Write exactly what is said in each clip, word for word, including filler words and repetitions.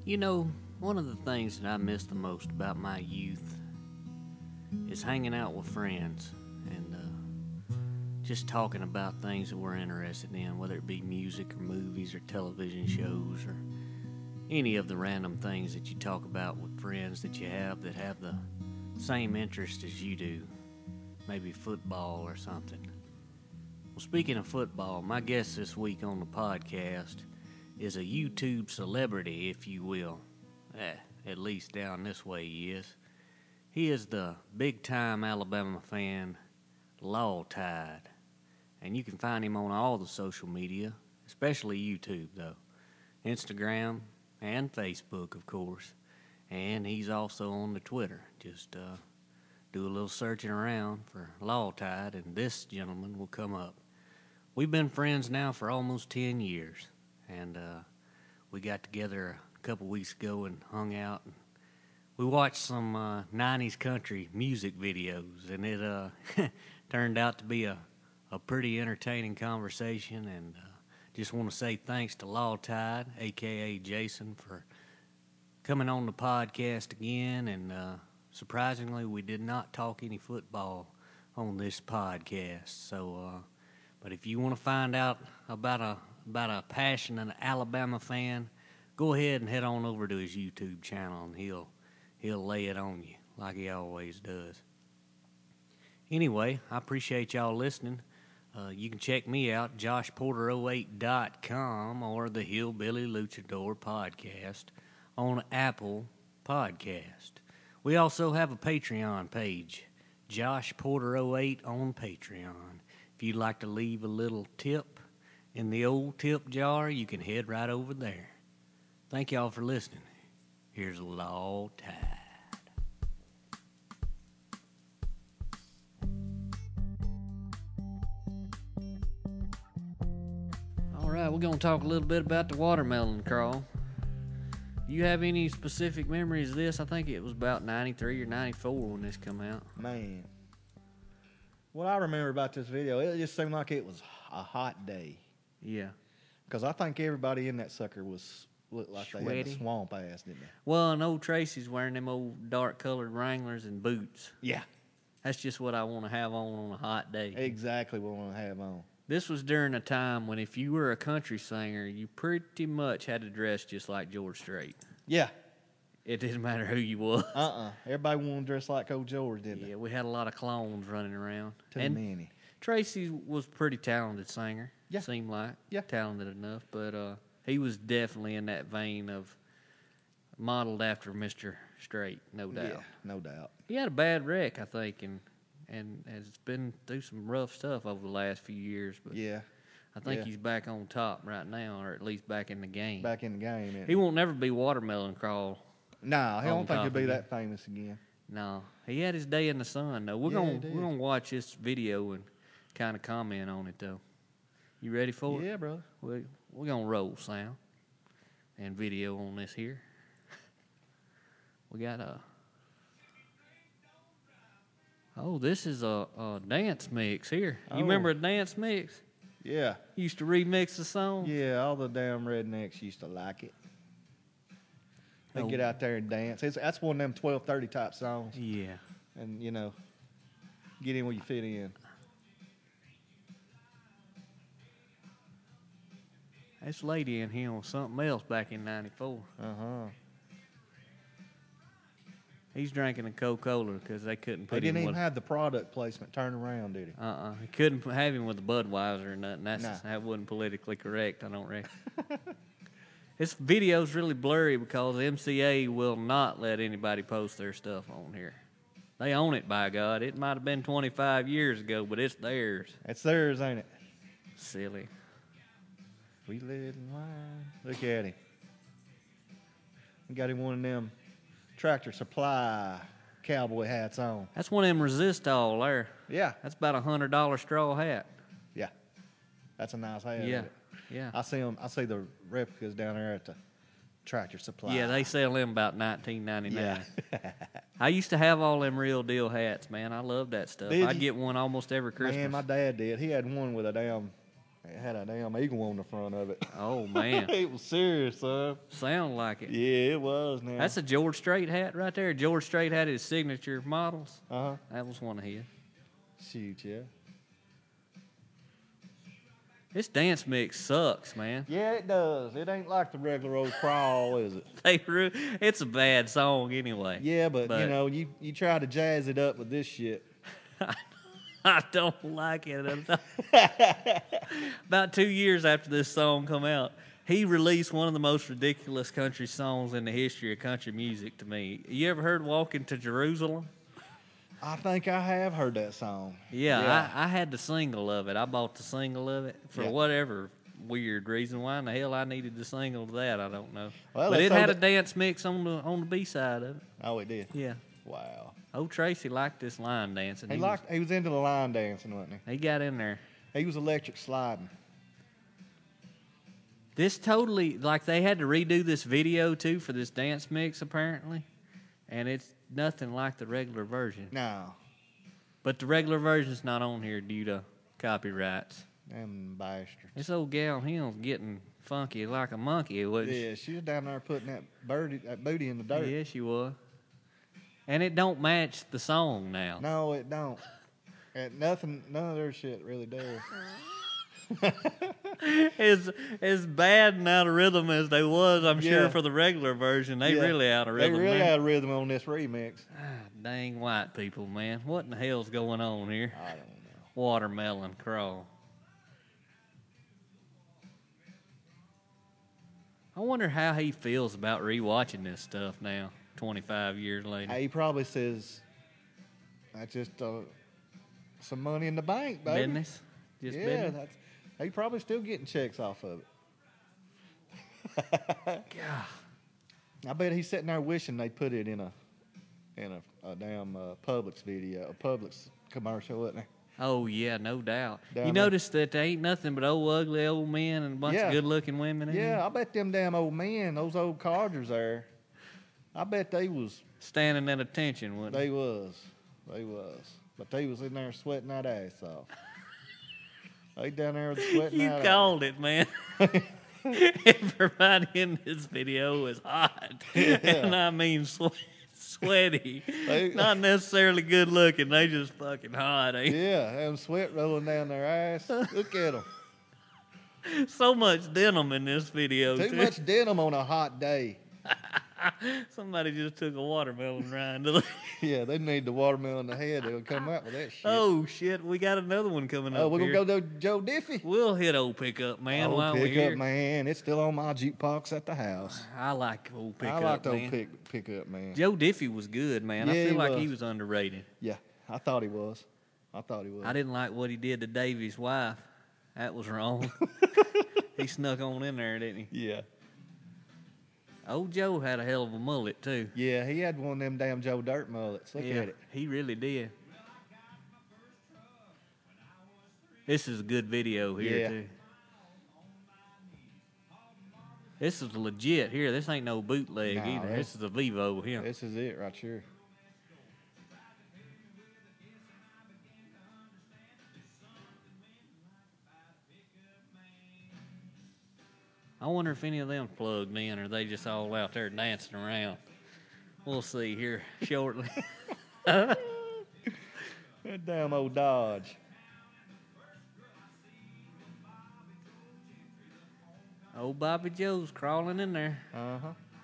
You know, one of the things that I miss the most about my youth is hanging out with friends and uh, just talking about things that we're interested in, whether it be music or movies or television shows or any of the random things that you talk about with friends that you have that have the same interest as you do, maybe football or something. Well, speaking of football, my guest this week on the podcast is a YouTube celebrity, if you will. Eh, at least down this way he is. He is the big-time Alabama fan, Law Tide. And you can find him on all the social media, especially YouTube, though. Instagram and Facebook, of course. And he's also on the Twitter. Just uh, do a little searching around for Law Tide, and this gentleman will come up. We've been friends now for almost ten years. And uh, we got together a couple weeks ago and hung out. And we watched some uh, nineties country music videos, and it uh, turned out to be a, a pretty entertaining conversation. And uh, just want to say thanks to Law Tide, a k a. Jason, for coming on the podcast again. And uh, surprisingly, we did not talk any football on this podcast. So, uh, but if you want to find out about a about a passionate Alabama fan, go ahead and head on over to his YouTube channel, and he'll he'll lay it on you like he always does. Anyway, I appreciate y'all listening. Uh, you can check me out, josh porter oh eight dot com, or the Hillbilly Luchador podcast on Apple Podcast. We also have a Patreon page, Josh Porter oh eight on Patreon. If you'd like to leave a little tip in the old tip jar, you can head right over there. Thank y'all for listening. Here's Law Tide. All right, we're going to talk a little bit about the watermelon crawl. You have any specific memories of this? I think it was about ninety-three or ninety-four when this come out. Man, what I remember about this video, it just seemed like it was a hot day. Yeah. Because I think everybody in that sucker was looked like they had Sweaty. a swamp ass, didn't they? Well, and old Tracy's wearing them old dark-colored Wranglers and boots. Yeah. That's just what I want to have on on a hot day. Exactly what I want to have on. This was during a time when if you were a country singer, you pretty much had to dress just like George Strait. Yeah. It didn't matter who you was. Uh-uh. Everybody wanted to dress like old George, didn't Yeah, they? we had a lot of clones running around. Too and many. Tracy was a pretty talented singer. Yeah. Seemed like. Yeah. Talented enough. But uh, he was definitely in that vein of modeled after Mister Strait, no doubt. Yeah, no doubt. He had a bad wreck, I think, and and has been through some rough stuff over the last few years. But Yeah. I think yeah. he's back on top right now, or at least back in the game. Back in the game. Isn't He won't never be watermelon crawl. No, I on don't think top he'll be again. that famous again. No, he had his day in the sun though. We're Yeah, gonna he did. we're gonna watch this video and kind of comment on it though. You ready for it? Yeah, brother. We we're gonna roll sound and video on this here. We got a. Oh, this is a, a dance mix here. You Oh. remember a dance mix? Yeah. Used to remix the song. Yeah, all the damn rednecks used to like it. They Oh. get out there and dance. It's, that's one of them twelve thirty type songs. Yeah. And, you know, get in where you fit in. This lady in here was something else back in ninety-four. Uh-huh. He's drinking a Coca-Cola because they couldn't put They didn't him even with... have the product placement turned around, did he? Uh-uh. He couldn't have him with a Budweiser or nothing. That's, Nah. That wasn't politically correct, I don't reckon. This video's really blurry because M C A will not let anybody post their stuff on here. They own it, by God. It might have been twenty-five years ago, but it's theirs. It's theirs, ain't it? Silly. We let it line. Look at him. We got him one of them Tractor Supply cowboy hats on. That's one of them Resistol there. Yeah. That's about a one hundred dollar straw hat. Yeah. That's a nice hat. Yeah. Isn't it? Yeah. I see them. I see the replicas down there at the Tractor Supply. Yeah, they sell them about nineteen ninety-nine. Yeah. I used to have all them real deal hats, man. I love that stuff. Did I'd you? get one almost every Christmas. Man, my dad did. He had one with a damn It had a damn eagle on the front of it. Oh, man. It was serious, son. Sound like it. Yeah, it was. Now That's a George Strait hat right there. George Strait had his signature models. uh huh. That was one of his. Shoot, yeah. This dance mix sucks, man. Yeah, it does. It ain't like the regular old crawl, is it? They re- it's a bad song anyway. Yeah, but, But- you know, you, you try to jazz it up with this shit. I don't like it. About two years after this song come out, he released one of the most ridiculous country songs in the history of country music to me. You ever heard "Walking to Jerusalem"? I think I have heard that song. Yeah, Yeah. I, I had the single of it. I bought the single of it for Yeah. whatever weird reason. Why in the hell I needed the single of that, I don't know. Well, but they it had sold a it- dance mix on the on the B side of it. Oh, it did. Yeah. Wow. Old Tracy liked this line dancing. He was- liked. He was into the line dancing, wasn't He got in there. he? He was electric sliding. This totally, like, they had to redo this video, too, for this dance mix, apparently. And it's nothing like the regular version. No, But the regular version's not on here due to copyrights. them bastards. This old gal Hill's getting funky like a monkey, wasn't she? Yeah, she was down there putting that birdie, that booty in the dirt. Yeah, she was. And it don't match the song now. No, it don't. And nothing, none of their shit really does. As as bad and out of rhythm as they was, I'm Yeah. sure for the regular version, they Yeah. really out of They rhythm. really man. had a rhythm on this remix. Ah, dang white people, man. What in the hell's going on here? I don't know. Watermelon crawl. I wonder how he feels about rewatching this stuff now, twenty-five years later. He probably says, "That's just uh, some money in the bank, baby." Business? Just yeah, business? that's. He probably still getting checks off of it. God. I bet he's sitting there wishing they put it in a, in a, a damn uh, Publix video, a Publix commercial, wasn't he? Oh, yeah, no doubt. Down you there. notice that there ain't nothing but old, ugly old men and a bunch Yeah. of good-looking women in Yeah, there I bet them damn old men, those old codgers there, I bet they was, standing at attention, wouldn't they? they was, they was, but they was in there sweating that ass off. They down there sweating You that called it, man. Everybody in this video is hot. And I mean swe- sweaty. They- Not necessarily good looking. They just fucking hot. ass. Ain't Yeah, them sweat rolling down their ass. Look at them. So much denim in this video, Too too. much denim on a hot day. Somebody just took a watermelon rind. to the- Yeah, they need the watermelon in the head. They'll come out with that shit. Oh, shit. We got another one coming up Oh, we're here. going to go to Joe Diffie. We'll hit old pickup, man, Oh, while we're pick here. up, man. It's still on my jukebox at the house. I like old pickup, I like the man. old pick, pick up, man. Joe Diffie was good, man. I Yeah, feel he like was. he was underrated. Yeah, I thought he was. I thought he was. I didn't like what he did to Davy's wife. That was wrong. He snuck on in there, didn't he? Yeah. Old Joe had a hell of a mullet, too. Yeah, he had one of them damn Joe Dirt mullets. Look yeah, at it. he really did. This is a good video here, Yeah. too. This is legit here. This ain't no bootleg Nah, either. this- This is a Vivo here. This is it right here. I wonder if any of them plugged in or they just all out there dancing around. We'll see here shortly. That damn old Dodge. Old Bobby Joe's crawling in there. Uh huh.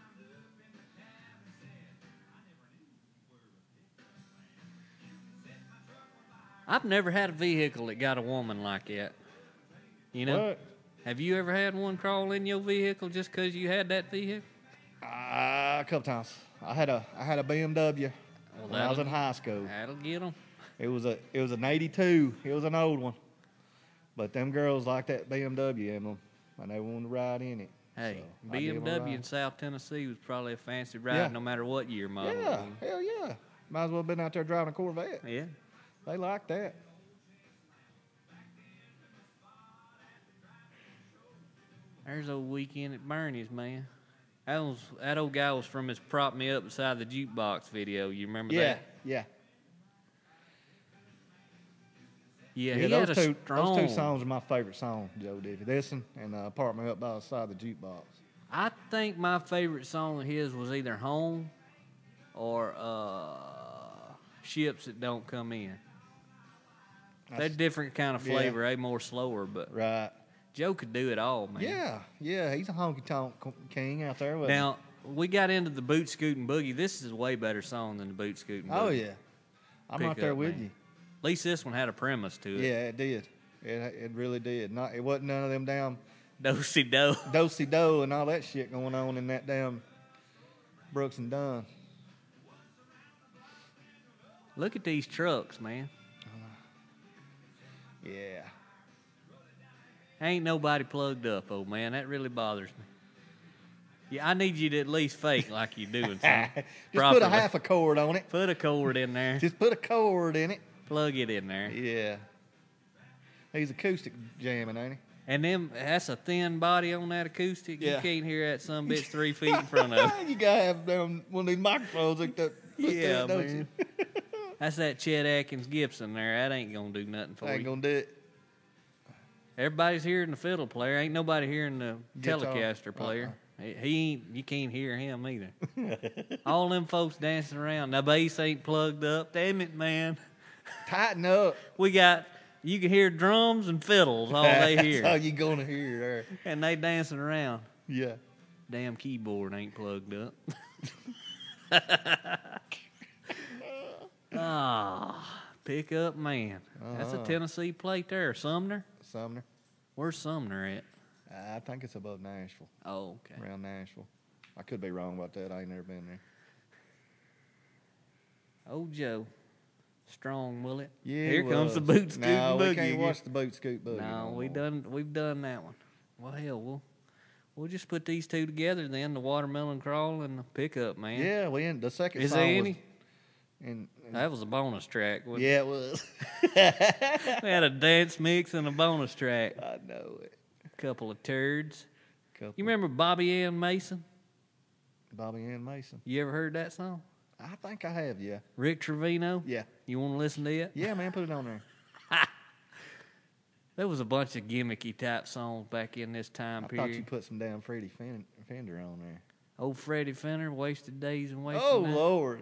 I've never had a vehicle that got a woman like that. You know? What? Have you ever had one crawl in your vehicle just 'cause you had that vehicle? Uh, a couple times. I had a I had a B M W Well, when I was in that'll- high school. That'll get them. It was a it was an eighty-two. It was an old one. But them girls liked that B M W in them, and they wanted to ride in it. Hey, So I give 'em a B M W in ride. South Tennessee was probably a fancy ride Yeah. no matter what year model. it Yeah, was. hell yeah. Might as well have been out there driving a Corvette. Yeah. They liked that. There's old Weekend at Bernie's, man. That was that old guy was from his Prop Me Up Beside the Jukebox video. You remember Yeah, that? yeah. Yeah, Yeah, he those had a two strong. those two songs are my favorite songs, Joe Diffie. This one and uh, Apartment Up by the Side of the Jukebox. I think my favorite song of his was either Home or uh, Ships That Don't Come In. They're That's- different kind of yeah. flavor. They more slower, but Right. Joe could do it all, man. Yeah, yeah, he's a honky tonk king out there. Wasn't Now, we got into the Boot Scootin' Boogie. This is a way better song than the Boot Scootin' he? Boogie. Oh yeah, I'm Pick right there up, with man. you. At least this one had a premise to it. Yeah, it did. It it really did. Not it wasn't none of them damn Do-si do. do-si do and all that shit going on in that damn Brooks and Dunn. Look at these trucks, man. Yeah. Ain't nobody plugged up, old man. That really bothers me. Yeah, I need you to at least fake like you're doing something. Just properly. put a half a cord on it. Put a cord in there. Just put a cord in it. Plug it in there. Yeah. He's acoustic jamming, ain't he? And then that's a thin body on that acoustic. Yeah. You can't hear that some bitch three feet in front of it. You gotta have them, one of these microphones like that. Look Yeah, that, don't man. you? That's that Chet Atkins Gibson there. That ain't gonna do nothing for I ain't you. gonna do it. Everybody's hearing the fiddle player. Ain't nobody hearing the Guitar. Telecaster player. He he ain't. You can't hear him either. All them folks dancing around. The bass ain't plugged up. Damn it, man. Tighten up. We got. You can hear drums and fiddles. All they That's all hear, you gonna hear there. and they dancing around. Yeah. Damn keyboard ain't plugged up. Ah, pick up man. That's a Uh-huh. Tennessee plate there. Sumner. Sumner. Where's Sumner at? I think it's above Nashville, Oh, okay. around Nashville. I could be wrong about that. I ain't never been there. Old Joe. Strong mullet. Yeah, Here he comes the was. boot scoot No, boogie. we can't again. watch the boot scoot boogie. No, no we more. done we've done that one. Well hell, we'll we'll just put these two together then, the watermelon crawl and the pickup, man. Yeah, we in the second Is song there was, any? and, and That was a bonus track. wasn't yeah, it was. it? We had a dance mix and a bonus track. I know it. A couple of turds. Couple. You remember Bobby Ann Mason? Bobby Ann Mason? You ever heard that song? I think I have. Yeah. Rick Trevino? Yeah. You want to listen to it? Yeah, man, put it on there. There was a bunch of gimmicky type songs back in this time I period. thought you put some damn Freddie Fen- Fender on there. Old Freddie Fenner, Wasted Days and Wasted Oh Nights. Lord.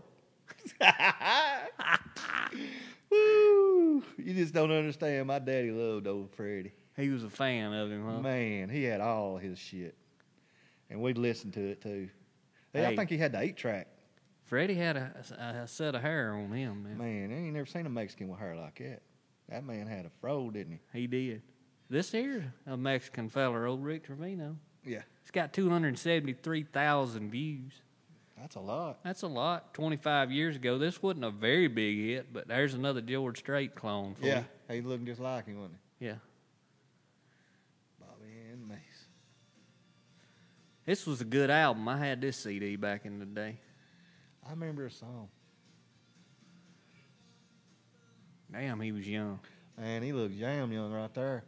Woo! You just don't understand. My daddy loved old Freddie. He was a fan of him, huh? Man, he had all his shit, and we'd listen to it too. Hey, I Hey. think he had the eight track. Freddie had a, a, a set of hair on him, man. Man, I ain't never seen a Mexican with hair like that. That man had a fro, didn't He did. This here, a Mexican feller, old Rick Trevino. he? Yeah, It's got two hundred seventy-three thousand views. that's a lot. That's a lot. twenty-five years ago, this wasn't a very big hit, but there's another George Strait clone for Yeah, you. he looking just like him, wasn't Yeah. he? Bobby and Mace. This was a good album. I had this C D back in the day. I remember a song. Damn, he was young. Man, he looks damn young right there.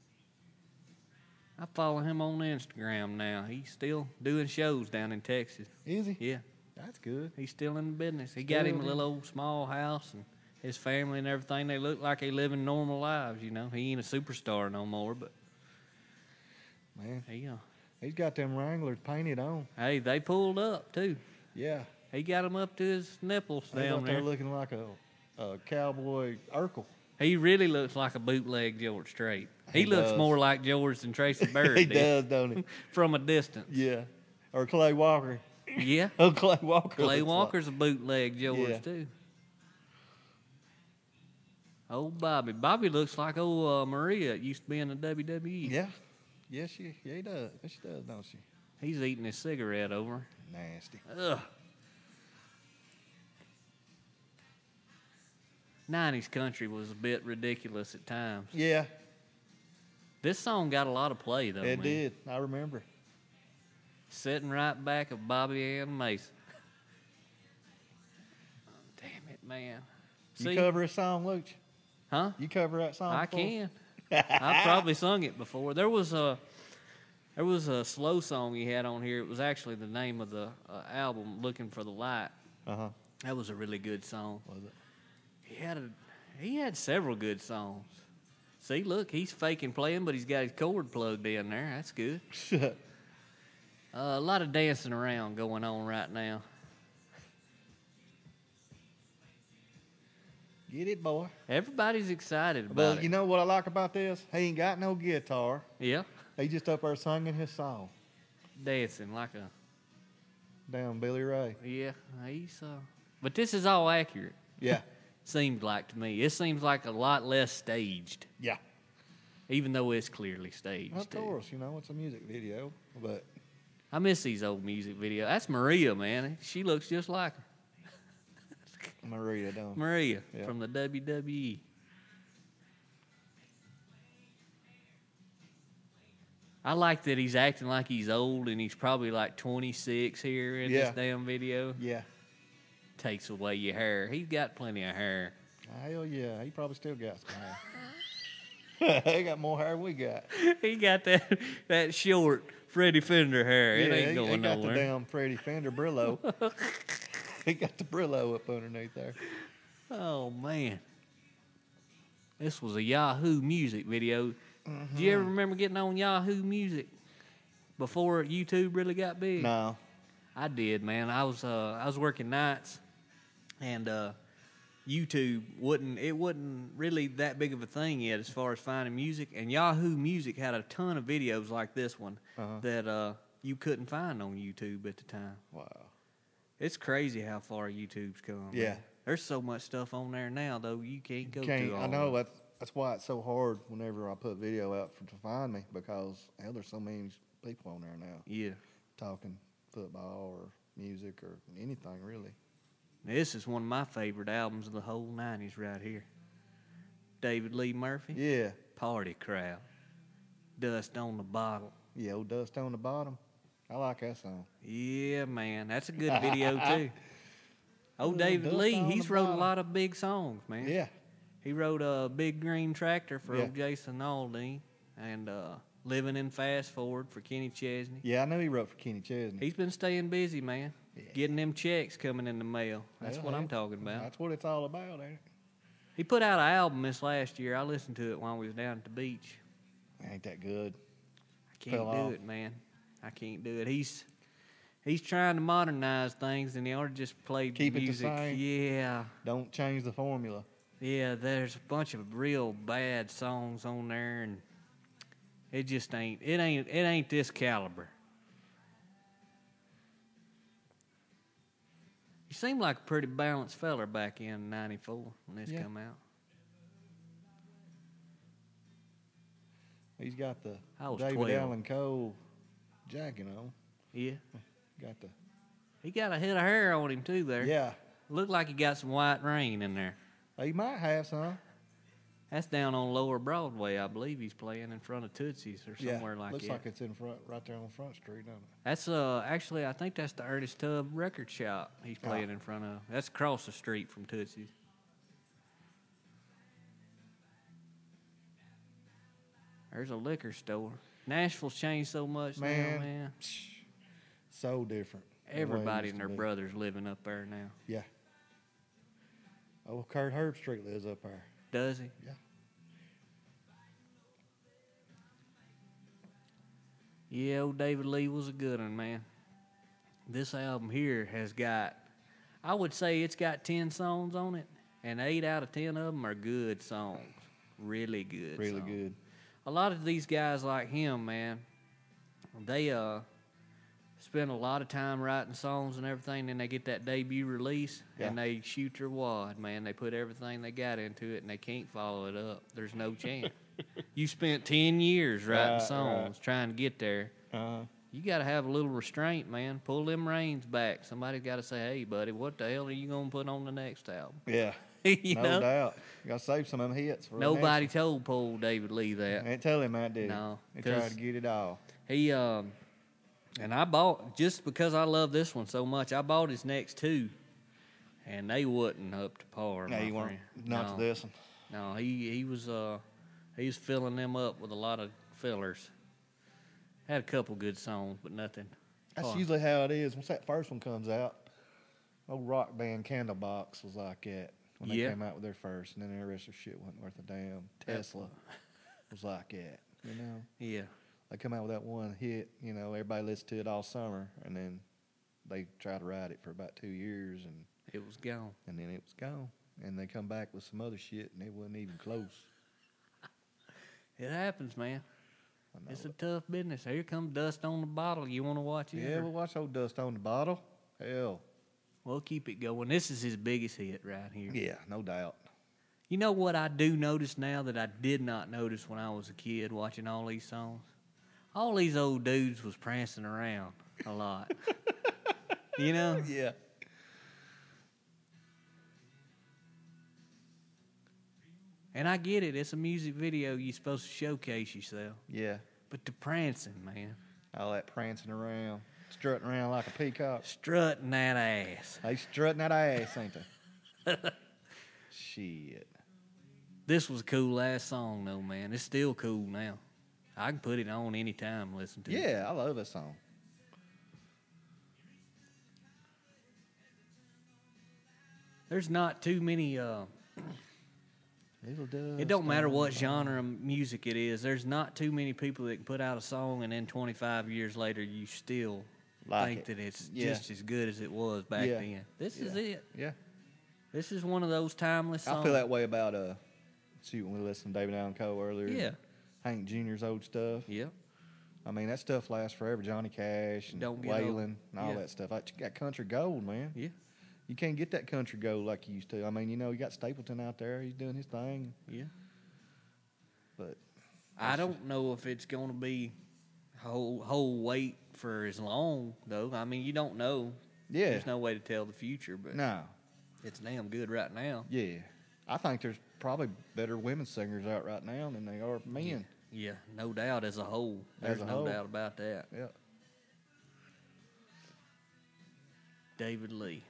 I follow him on Instagram now. He's still doing shows down in Texas. Is he? Yeah, That's good. he's still in the business. He got him a Still little old small house and his family and everything. They look like they living normal lives, you know. He ain't a superstar no more, but Man, he, uh, he's got them Wranglers painted on. hey, they pulled up too. Yeah, He got them up to his nipples he's down out there there. looking like a, a cowboy Urkel. He really looks like a bootleg George Strait. He, He looks does. more like George than Tracy Bird he did does, don't he? from a distance. Yeah, or Clay Walker. Yeah. Oh, Clay Walker. Clay looks Walker's a bootleg George Yeah. too. Old Bobby. Bobby looks like old uh, Maria that used to be in the W W E. Like, yeah, yeah, she, yeah, he does. Yes, she does, don't she? He's eating his cigarette over. Nasty. Ugh. nineties country was a bit ridiculous at times. Yeah, This song got a lot of play though. it man. did. I remember. Sitting right back of Bobby Ann Mason. Oh, damn it, man. You See? cover a song, Luch? Huh? You cover that song? I before? can. I've probably sung it before. There was a there was a slow song he had on here. It was actually the name of the uh, album, "Looking for the Light." Uh huh. That was a really good song. Was it? He had a he had several good songs. See, look, he's faking playing, but he's got his cord plugged in there. That's good. uh, a lot of dancing around going on right now. Get it, boy. Everybody's excited about Well, it. you know what I like about this? He ain't got no guitar. Yeah. He just up there singing his song. Dancing like a... Damn Billy Ray. Yeah, he's... Uh, but this is all accurate. Yeah. Seems like to me. It seems like a lot less staged. Yeah. Even though it's clearly staged. Of too. course, you know, it's a music video, but... I miss these old music videos. That's Maria, man. She looks just like her. Maria, don't. Maria Yeah. from the W W E. I like that he's acting like he's old and he's probably like twenty-six here in Yeah. this damn video. Yeah. Takes away your hair. He's got plenty of hair. Hell yeah, he probably still got some hair. He got more hair than we got. He got that that short Freddie Fender hair. Yeah, it ain't he, going he got nowhere. the damn Freddie Fender Brillo. He got the Brillo up underneath there. Oh, man. This was a Yahoo Music video. Mm-hmm. Do you ever remember getting on Yahoo Music before YouTube really got big? No. I did, man. I was uh, I was working nights, and uh, YouTube wasn't it wasn't really that big of a thing yet as far as finding music. And Yahoo Music had a ton of videos like this one Uh-huh. that uh, you couldn't find on YouTube at the time. Wow. It's crazy how far YouTube's come. Yeah. Man. There's so much stuff on there now, though, you can't go Can't, to all I of know it. that's that's why it's so hard whenever I put video out for to find me, because hell, there's so many people on there now Yeah. talking football or music or anything really. This is one of my favorite albums of the whole nineties right here. David Lee Murphy. Yeah. Party Crowd. Dust on the Bottle. Yeah, old Dust on the Bottom. I like that song. Yeah, man. That's a good video, too. Oh, Little David Dust Lee, on he's the wrote a Bottom. lot of big songs, man. Yeah. He wrote a uh, Big Green Tractor for Yeah. old Jason Aldean and uh, Living in Fast Forward for Kenny Chesney. Yeah, I know he wrote for Kenny Chesney. He's been staying busy, man. Yeah. Getting them checks coming in the mail. That's Well, what I'm hey, talking about. That's what it's all about, ain't it? He put out an album this last year. I listened to it while we was down at the beach. Ain't that good? I can't Fell do off. it, man. I can't do it. He's he's trying to modernize things, and he ought to just play Keep it the music. same. Yeah, Don't change the formula. yeah. There's a bunch of real bad songs on there, and it just ain't. It ain't. It ain't this caliber. You seem like a pretty balanced feller back in ninety-four when this Yeah. come out. He's got the I was David twelve. Allen Cole jacket on. Yeah, Got the he got a head of hair on him too. There, yeah. looked like he got some white rain in there. He might have some. That's down on Lower Broadway, I believe he's playing in front of Tootsie's or somewhere yeah. like Looks that. like it's in front, right there on Front Street, doesn't it? That's uh actually I think that's the Ernest Tubb record shop he's Ah. playing in front of. That's across the street from Tootsie's. There's a liquor store. Nashville's changed so much Man, now, man. So different. than what it Everybody used and to their be. brothers living up there now. Yeah. Oh, Kurt Herbstreit lives up there. Does he? Yeah. Yeah, old David Lee was a good one, man. This album here has got, I would say it's got ten songs on it, and eight out of ten of them are good songs. Really good Really songs. good. A lot of these guys like him, man, they uh spend a lot of time writing songs and everything, then they get that debut release, and Yeah. they shoot their wad, man. They put everything they got into it, and they can't follow it up. There's no chance. You spent ten years writing Right, songs trying to get there. Uh, You got to have a little restraint, man. Pull them reins back. Somebody's got to say, hey, buddy, what the hell are you going to put on the next album? yeah. you no know? doubt. You got to save some of them hits. For the Nobody next told poor old David Lee one. that. Ain't tell him that, did he? No, He tried 'cause- to get it all. He, um, and I bought, just because I love this one so much, I bought his next two, and they wasn't up to par. No, my you weren't. friend. Not no, to this one. No, he, he was, uh, he was filling them up with a lot of fillers. Had a couple good songs, but nothing. That's par. usually how it is. Once that first one comes out, old rock band Candlebox was like that when they Yeah. came out with their first, and then the rest of shit wasn't worth a damn. Tesla. was like that. You know, Yeah. they come out with that one hit. You know, everybody listens to it all summer, and then they try to ride it for about two years, and It was gone. and then it was gone. And they come back with some other shit, and it wasn't even close. It happens, man. I know It's a it. tough business. Here comes Dust on the Bottle. You want to watch it? Yeah, or- we'll watch old Dust on the Bottle. Hell, We'll keep it going. This is his biggest hit right here. yeah, no doubt. You know what I do notice now that I did not notice when I was a kid watching all these songs? All these old dudes was prancing around a lot. You know? Yeah. And I get it. It's a music video. You're supposed to showcase yourself. Yeah. But the prancing, man. All that prancing around, strutting around like a peacock. Strutting that ass. They strutting that ass, ain't they? Shit. This was a cool ass song, though, man. It's still cool now. I can put it on anytime and listen to it. Yeah, I love that song. There's not too many. Uh, Little dust it don't matter on what the genre of music it is. There's not too many people that can put out a song and then twenty-five years later you still Like think it. that it's Yeah. just as good as it was back Yeah. then. This is Yeah. it. Yeah. This is one of those timeless songs. I feel that way about uh, shoot when we listened to David Allen Coe earlier. Yeah. Hank Junior's old stuff. Yep. I mean, that stuff lasts forever. Johnny Cash and Don't get old. Waylon and all Yeah. that stuff. I got country gold, man. Yeah. You can't get that country gold like you used to. I mean, you know, you got Stapleton out there. He's doing his thing. Yeah. But I don't know if it's going to be whole whole weight for as long though. I mean, you don't know. yeah, There's no way to tell the future, but no, it's damn good right now. yeah. I think there's probably better women singers out right now than they are men. Yeah, no doubt as a whole. As There's a no whole. doubt about that. Yeah. David Lee.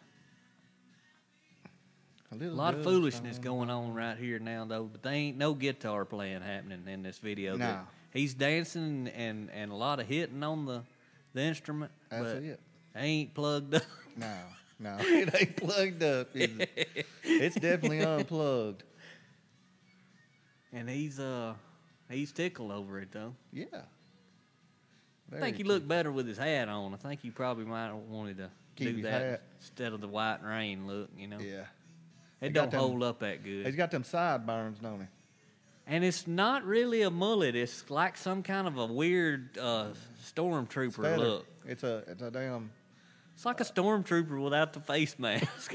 A A little lot of dust foolishness on- going on right here now, though. But they ain't no guitar playing happening in this video. No. He's dancing and, and a lot of hitting on the, the instrument. That's but it. they ain't plugged up. No, no, it ain't plugged up. Is it? It's definitely unplugged. And he's uh he's tickled over it though. Yeah. I think he looked better with his hat on. I think he probably might have wanted to Keep do his that hat. instead of the white rain look. You know, Yeah. it He got don't them- hold up that good. He's got them sideburns, don't he? And it's not really a mullet. It's like some kind of a weird uh, stormtrooper Feather. look. It's a it's a damn. It's like a stormtrooper without the face mask.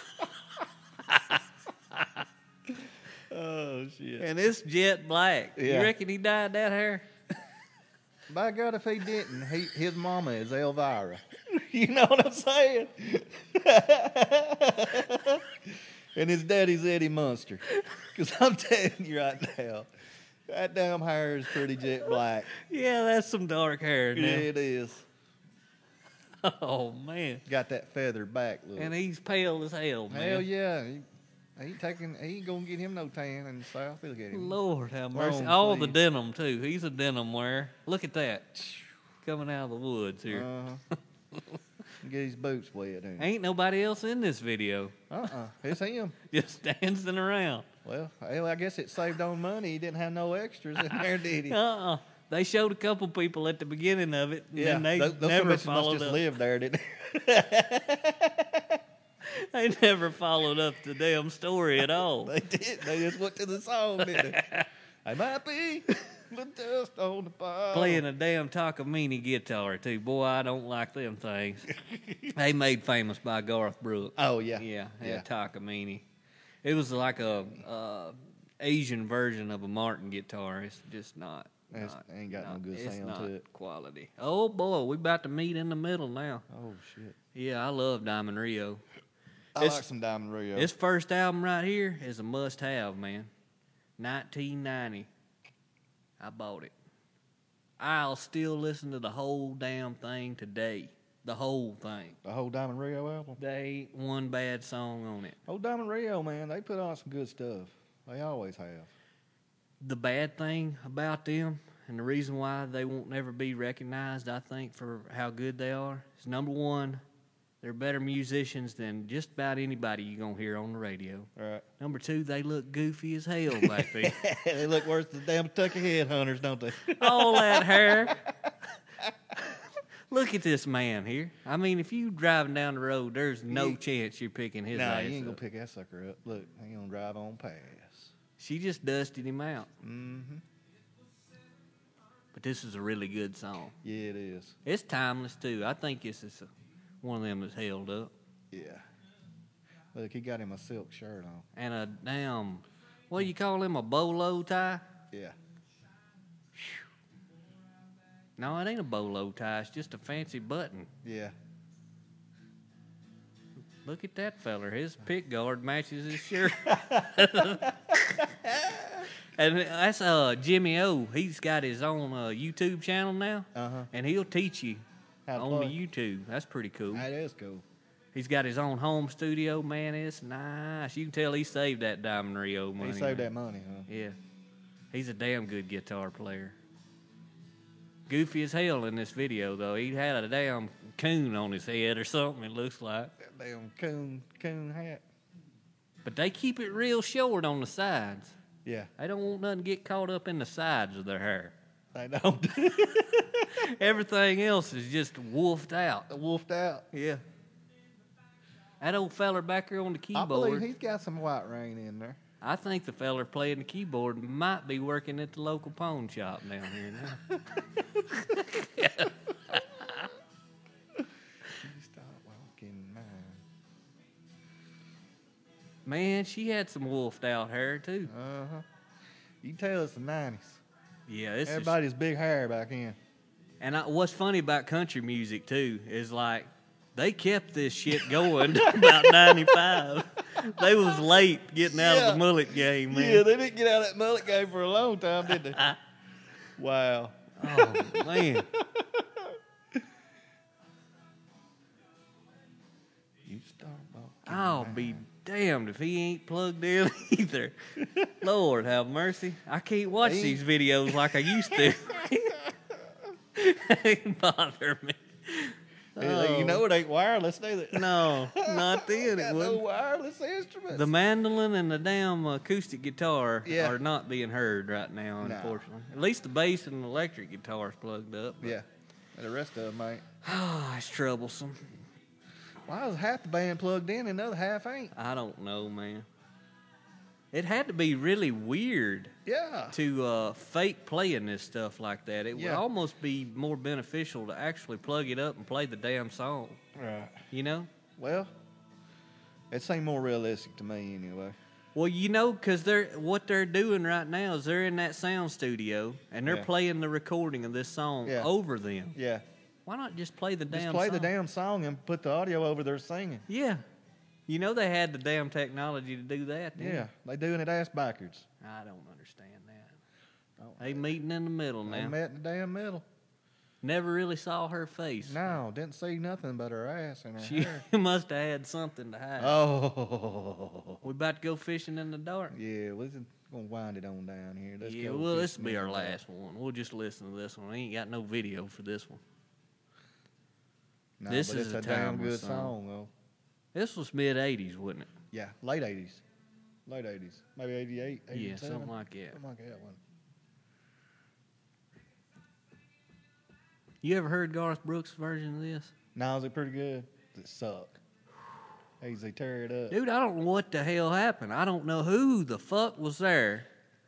Oh shit. And it's jet black. Yeah. You reckon he dyed that hair? By God, if he didn't, he, his mama is Elvira. You know what I'm saying? And his daddy's Eddie Munster. Because I'm telling you right now, that damn hair is pretty jet black. Yeah, that's some dark hair now. Yeah, it is. Oh, man. Got that feather back look. And he's pale as hell, man. Hell yeah. He, he ain't taking. He ain't gonna get him no tan in the South. Look at him. Lord have mercy. Long All the sleeve. denim, too. He's a denim wearer. Look at that. Coming out of the woods here. Uh-huh. Get his boots wet. Ain't, Ain't nobody else in this video. uh-uh. It's him. Just dancing around. Well, hell, I guess it saved on money. He didn't have no extras in there, did he? Uh-uh. They showed a couple people at the beginning of it, and Yeah, then they those, those never bitches must followed just up. live there, didn't they? They never followed up the damn story at all. They did. They just went to the song, didn't they? I might be the dust on the pile. Playing a damn Takamine guitar, too. Boy, I don't like them things. They made famous by Garth Brooks. Oh, yeah. Yeah, yeah, Yeah. Takamine. It was like a uh, Asian version of a Martin guitar. It's just not. It's- not- ain't got no not- good it's sound not to it. Quality. Oh boy, we about to meet in the middle now. Oh, shit. Yeah, I love Diamond Rio. I It's- like some Diamond Rio. This first album right here is a must-have, man. nineteen ninety. I bought it. I'll still listen to the whole damn thing today. The whole thing. The whole Diamond Rio album. There ain't one bad song on it. Old Diamond Rio, man, they put on some good stuff. They always have. The bad thing about them, and the reason why they won't never be recognized, I think, for how good they are, is number one, They're better musicians than just about anybody you're going to hear on the radio. Right. Number two, they look goofy as hell back there. They look worse than damn Tucky headhunters, don't they? All that hair. Look at this man here. I mean, if you driving down the road, there's no You- chance you're picking his Nah, ass you ain't up. gonna pick that sucker up. Look, he gonna drive on past. She just dusted him out. Mm-hmm. But this is a really good song. Yeah, it is. It's timeless, too. I think this is a, one of them that's held up. Yeah. Look, he got him a silk shirt on. And a damn, what do you call him, a bolo tie? Yeah. No, it ain't a bolo tie. It's just a fancy button. Yeah. Look at that feller. His pick guard matches his shirt. And that's uh, Jimmy O. He's got his own uh, YouTube channel now. Uh-huh. And he'll teach you How to on play. the YouTube. That's pretty cool. That is cool. He's got his own home studio. Man, it's nice. You can tell he saved that Diamond Rio money. He saved man. that money, huh? Yeah. He's a damn good guitar player. Goofy as hell in this video, though. He had a damn coon on his head or something, it looks like. That damn coon, coon hat. But they keep it real short on the sides. Yeah. They don't want nothing to get caught up in the sides of their hair. They don't. Everything else is just wolfed out. Wolfed out. Yeah. That old feller back there on the I believe keyboard, he's got some white rain in there. I think the feller playing the keyboard might be working at the local pawn shop down here now. Stop walking mine. Man, she had some wolfed out hair, too. Uh-huh. You can tell it's the nineties. Yeah, this is... Everybody's big hair back in. And I, what's funny about country music, too, is like, they kept this shit going to about ninety-five. They was late getting out Yeah. of the mullet game, man. Yeah, they didn't get out of that mullet game for a long time, did they? Wow. Oh, man. You stop walking I'll mine. be damned if he ain't plugged in either. Lord have mercy. I can't watch He- these videos like I used to. It bother me. Hey, You know it ain't wireless, do they? No, not then. It Got no wouldn't. wireless instruments. The mandolin and the damn acoustic guitar Yeah. are not being heard right now, No. unfortunately. At least the bass and the electric guitar's plugged up. but- yeah. And the rest of them ain't. Oh, it's troublesome. Why is half the band plugged in and the other half ain't? I don't know, man. It had to be really weird Yeah. to uh, fake playing this stuff like that. It would Yeah. almost be more beneficial to actually plug it up and play the damn song. Right. You know? Well, it seemed more realistic to me anyway. Well, you know, because they're what they're doing right now is they're in that sound studio and they're Yeah. playing the recording of this song Yeah. over them. Yeah. Why not just play the Just damn play song? the damn song and put the audio over there singing. Yeah. You know they had the damn technology to do that. didn't Yeah. They doing it ass backwards. they? I don't understand that. Oh, They meeting in the middle They now. met in the damn middle. Never really saw her face. No, didn't see nothing but her ass and her She hair. must have had something to hide. Oh. We about to go fishing in the dark. Yeah, we're just going to wind it on down here. Let's yeah, go well, this fishing will be in our the dark. last one. We'll just listen to this one. I ain't got no video for this one. No, This but is it's a a damn timeless good song. song, though. This was mid eighties, wasn't it? Yeah, late eighties. Late eighties. Maybe eighty-eight, Yeah, eighty-seven. something like that. Something like that one. You ever heard Garth Brooks' version of this? No, is it pretty good? Does it suck? Easy tear it up. Dude, I don't know what the hell happened. I don't know who the fuck was there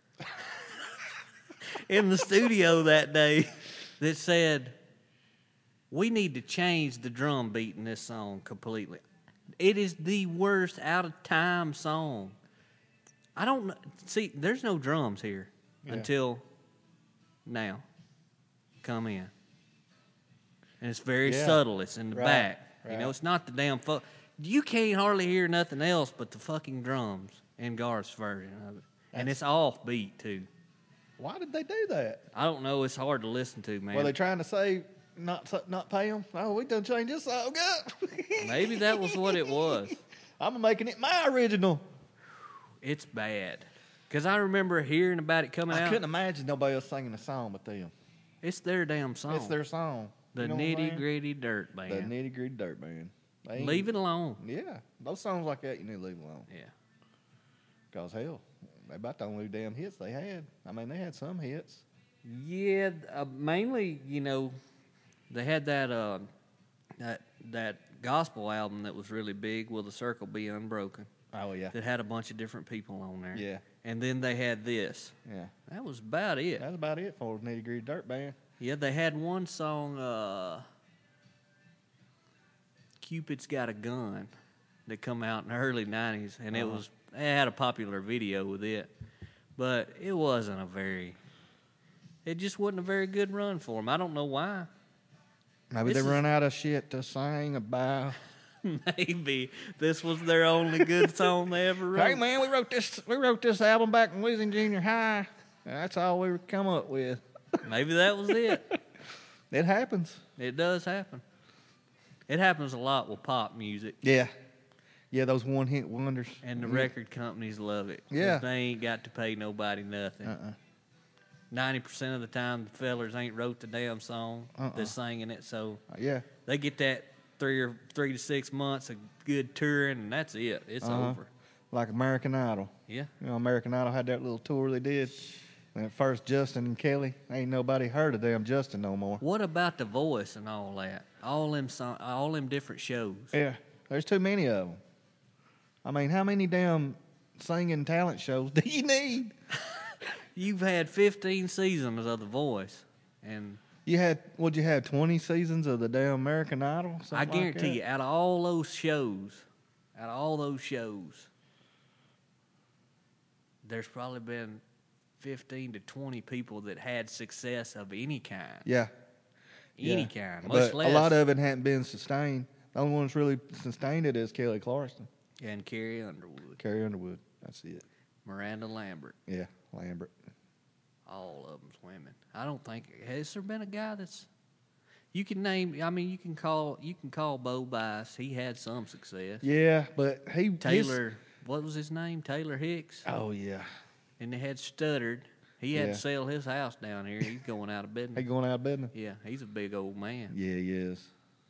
in the studio that day that said, we need to change the drum beat in this song completely. It is the worst out of time song. I don't know. See, there's no drums here Yeah. until now. Come in. And it's very Yeah. subtle. It's in the Right, back. You right. know, it's not the damn fuck. You can't hardly hear nothing else but the fucking drums in Garth's version of it. And That's- it's offbeat, too. Why did they do that? I don't know. It's hard to listen to, man. Were they trying to say not not pay them? Oh, we done changed this song up. Maybe that was what it was. I'm making it my original. It's bad. Because I remember hearing about it coming I out. couldn't imagine nobody else singing a song but them. It's their damn song. It's their song. the You know what I'm Nitty saying? Gritty Dirt The Band. Nitty Gritty Dirt Band. They ain't- Leave it alone. Yeah, those songs like that, you need to leave alone. Yeah. Cause hell, they about the only damn hits they had. I mean, they had some hits. Yeah, uh, mainly, you know, they had that uh, that that gospel album that was really big, Will the Circle Be Unbroken, Oh yeah, that had a bunch of different people on there. yeah, And then they had this. yeah. That was about it. That's about it for Nitty Gritty Dirt Band. Yeah, they had one song, uh, Cupid's Got a Gun, that come out in the early nineties, and Uh-huh. it was, it had a popular video with it, but it wasn't a very, it just wasn't a very good run for them. I don't know why. Maybe This they is- run out of shit to sing about. Maybe this was their only good song they ever wrote. Hey man, we wrote this. We wrote this album back when we was in junior high. That's all we come up with. Maybe that was it. It happens. It does happen. It happens a lot with pop music, Yeah, yeah. Those one hit wonders. and the Yeah. record companies love it. 'Cause Yeah. they ain't got to pay nobody nothing. Uh-uh. Ninety percent of the time, the fellers ain't wrote the damn song. Uh-uh. They're singing it, so Yeah. they get that three or three to six months of good touring, and that's it. It's Uh-huh. over. Like American Idol. Yeah. You know, American Idol had that little tour they did. And at first, Justin and Kelly, ain't nobody heard of them Justin no more. What about The Voice and all that? All them song, all them different shows. Yeah, there's too many of them. I mean, how many damn singing talent shows do you need? You've had fifteen seasons of The Voice, and You had, what'd you have, twenty seasons of the damn American Idol? Something I like guarantee that? you, out of all those shows, out of all those shows, there's probably been fifteen to twenty people that had success of any kind. Yeah. Any yeah. kind, much But less. a lot of it hadn't been sustained. The only one that's really sustained it is Kelly Clarkson. And Carrie Underwood, Carrie Underwood. That's it. Miranda Lambert, Yeah, Lambert. all of them's women. I don't think has there been a guy that's you can name. I mean, you can call you can call Bo Bice. He had some success. Yeah, but he his- Taylor, what was his name? Taylor Hicks. oh yeah, And they had Stuttered. He had Yeah. to sell his house down here. He's going out of he business. going out of business. Yeah, he's a big old man. Yeah, he is.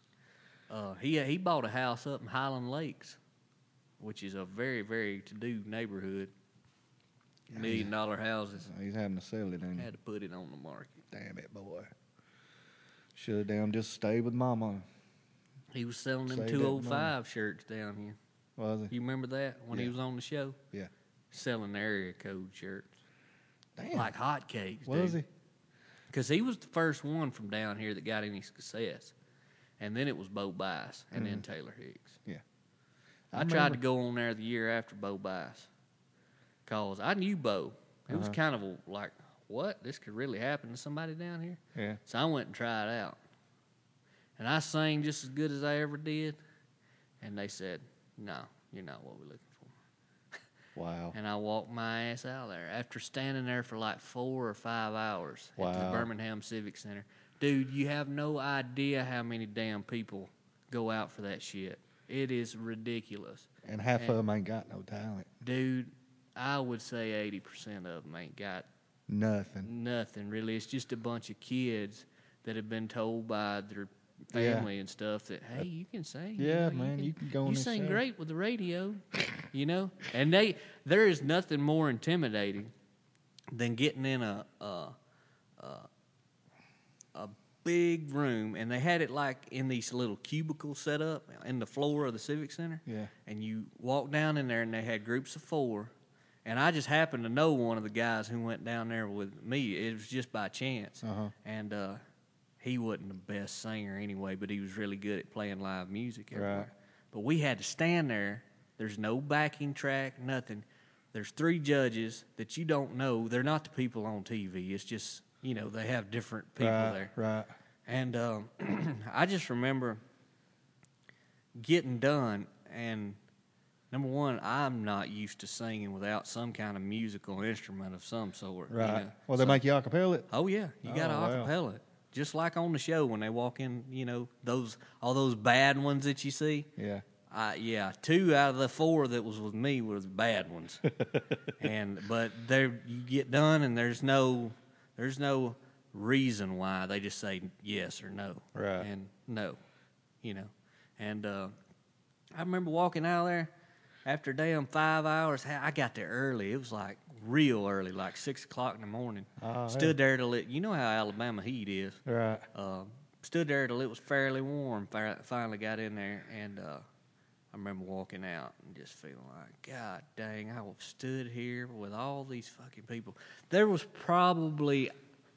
Uh, he he bought a house up in Highland Lakes, which is a very very to do neighborhood. Million dollar houses. He's having to sell it, ain't he? Had to put it on the market. Damn it, boy. Should have damn just stayed with mama. He was selling them Save two that oh five shirts down here. Was he? You remember that when he Yeah. was on the show? Yeah. Selling the area code shirts Damn. like hotcakes. was dude. he? Because he was the first one from down here that got any success. And then it was Bo Bice and then Taylor Hicks. Yeah. I, tried to go on there the year after Bo Bice because I knew Bo. It was Uh-huh. kind of a, like, what? This could really happen to somebody down here? Yeah. So I went and tried it out. And I sang just as good as I ever did. And they said, no, you're not what we're looking for. Wow. And I walked my ass out there after standing there for like four or five hours at the Wow. Birmingham Civic Center. Dude, you have no idea how many damn people go out for that shit. It is ridiculous. And half and- of them ain't got no talent. Dude, I would say eighty percent of them ain't got Nothing. nothing really. It's just a bunch of kids that have been told by their Yeah. family and stuff that, hey, you can sing. Yeah, know, man, you can go on You this sing show." great with the radio, you know. And they, there is nothing more intimidating than getting in a a, a a big room, and they had it like in these little cubicles set up in the floor of the Civic Center. Yeah. And you walk down in there, and they had groups of four. And I just happened to know one of the guys who went down there with me. It was just by chance. Uh-huh. And uh, he wasn't the best singer anyway, but he was really good at playing live music everywhere. Right. But we had to stand there. There's no backing track, nothing. There's three judges that you don't know. They're not the people on T V. It's just, you know, they have different people right, there. Right. And um, I just remember getting done, and number one, I'm not used to singing without some kind of musical instrument of some sort. you Right. know. Well, they So- make you acapella it. Oh yeah, you got to Oh, wow. acapella it, just like on the show when they walk in. You know, those all those bad ones that you see. Yeah. Uh, yeah, two out of the four that was with me were the bad ones. and but there, you get done, and there's no, there's no reason why. They just say yes or no. Right. And no, you know, and uh, I remember walking out there after damn five hours. I got there early. It was like real early, like six o'clock in the morning. Oh, Stood there till it. You know how Alabama heat is. Right. Uh, stood there till it was fairly warm. Fi- Finally got in there, and uh, I remember walking out and just feeling like, God dang, I have stood here with all these fucking people. There was probably,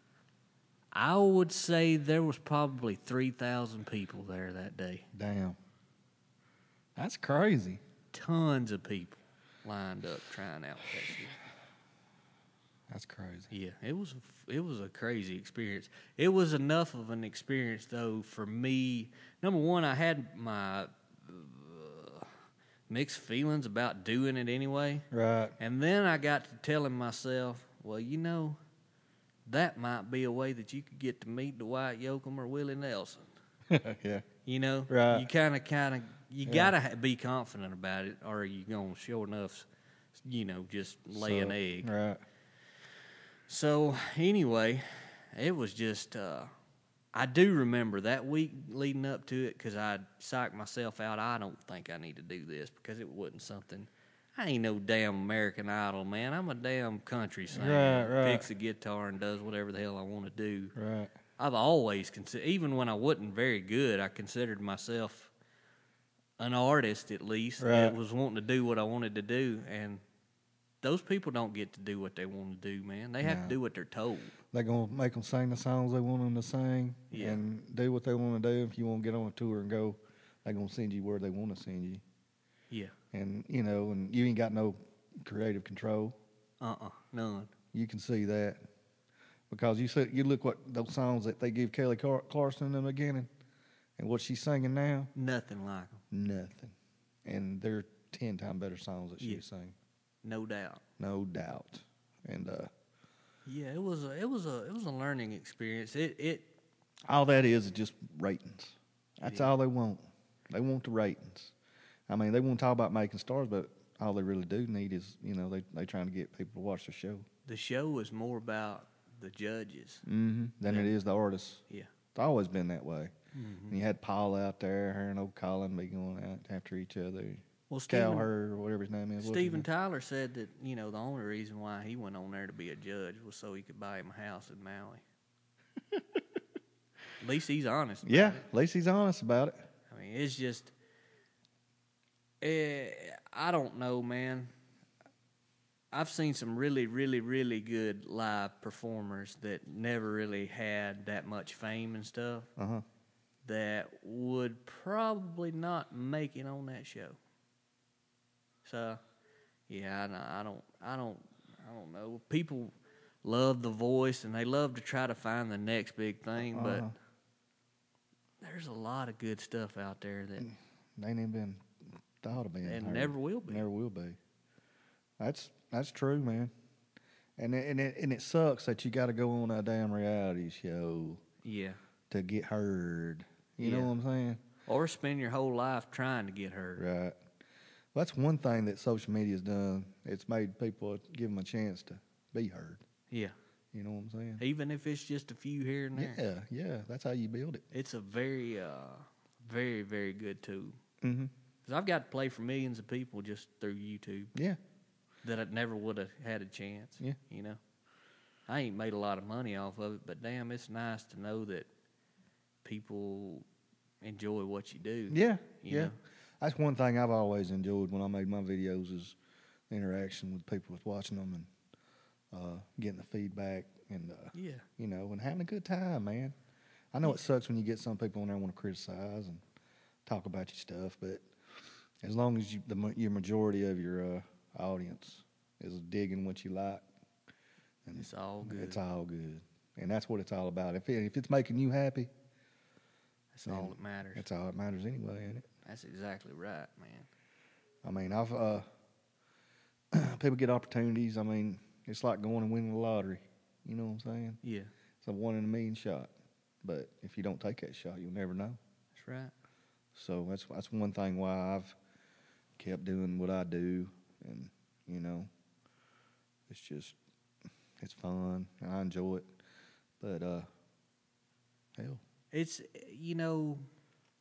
I would say there was probably three thousand people there that day. Damn. That's crazy. Tons of people lined up trying out that shit. That's crazy. Yeah, it was it was a crazy experience. It was enough of an experience though for me. Number one, I had my uh, mixed feelings about doing it anyway. Right. And then I got to telling myself, well, you know, that might be a way that you could get to meet Dwight Yoakam or Willie Nelson. Yeah. You know, Right. you kind of, kind of, you Yeah. gotta ha- be confident about it, or you gonna sure enough, you know, just lay an So, egg. Right. So anyway, it was just. Uh, I do remember that week leading up to it because I psyched myself out. I don't think I need to do this because it wasn't something. I ain't no damn American Idol, man. I'm a damn country singer. Right, that right. Picks a guitar and does whatever the hell I want to do. Right. I've always considered, even when I wasn't very good, I considered myself an artist at least Right. that was wanting to do what I wanted to do. And those people don't get to do what they want to do, man. They have No. to do what they're told. They're going to make them sing the songs they want them to sing Yeah. and do what they want to do. If you want to get on a tour and go, they're going to send you where they want to send you. Yeah. And, you know, and you ain't got no creative control. Uh-uh. None. You can see that. Because you see, you look what those songs that they give Kelly Car- Clarkson in the beginning and what she's singing now, Nothing like them. nothing. And they're ten times better songs that she Yeah. was singing. No doubt. No doubt. And uh, Yeah, it was a it was a it was a learning experience. It it all that is is just ratings. That's Yeah. all they want. They want the ratings. I mean, they want to talk about making stars, but all they really do need is, you know, they they trying to get people to watch the show. the show was more about the judges. Mm-hmm. Than Yeah. it is the artists. Yeah. It's always been that way. Mm-hmm. And you had Paul out there, her and old Colin be going out after each other. Well, Steven, Cowher or whatever his name is. What's his Steven name? Tyler said that you know the only reason why he went on there to be a judge was so he could buy him a house in Maui. At least he's honest. about Yeah, it. at least he's honest about it. I mean, it's just, eh, I don't know, man. I've seen some really, really, really good live performers that never really had that much fame and stuff Uh huh. that would probably not make it on that show. So, yeah, I, don't- I don't, I don't, I don't know. People love The Voice and they love to try to find the next big thing, but Uh-huh. there's a lot of good stuff out there that They ain't even been thought of being and heard. never will be. Never will be. That's that's true, man. And it, and it and it sucks that you got to go on a damn reality show Yeah. to get heard. You know Yeah. what I'm saying? Or spend your whole life trying to get heard. Right. Well, that's one thing that social media's done. It's made people give them a chance to be heard. Yeah. You know what I'm saying? Even if it's just a few here and there. Yeah, yeah. That's how you build it. It's a very, uh, very, very good tool. Mm-hmm. Because I've got to play for millions of people just through YouTube Yeah. that I never would have had a chance. Yeah. You know? I ain't made a lot of money off of it, but damn, it's nice to know that people enjoy what you do. Yeah. You yeah. know? That's one thing I've always enjoyed when I made my videos is the interaction with people with watching them and uh, getting the feedback and uh, Yeah. you know, and having a good time, man. I know it sucks when you get some people on there want to criticize and talk about your stuff, but as long as you, the ma- your majority of your uh, audience is digging what you like, and It's all good. it's all good, and that's what it's all about. If it, if it's making you happy, That's all that matters. that's all that matters anyway, ain't it? That's exactly right, man. I mean, I've uh, people get opportunities. I mean, it's like going and winning the lottery. You know what I'm saying? Yeah. It's a one in a million shot. But if you don't take that shot, you'll never know. That's right. So that's that's one thing why I've kept doing what I do, and you know, it's just it's fun and I enjoy it. But uh, hell, It's, you know,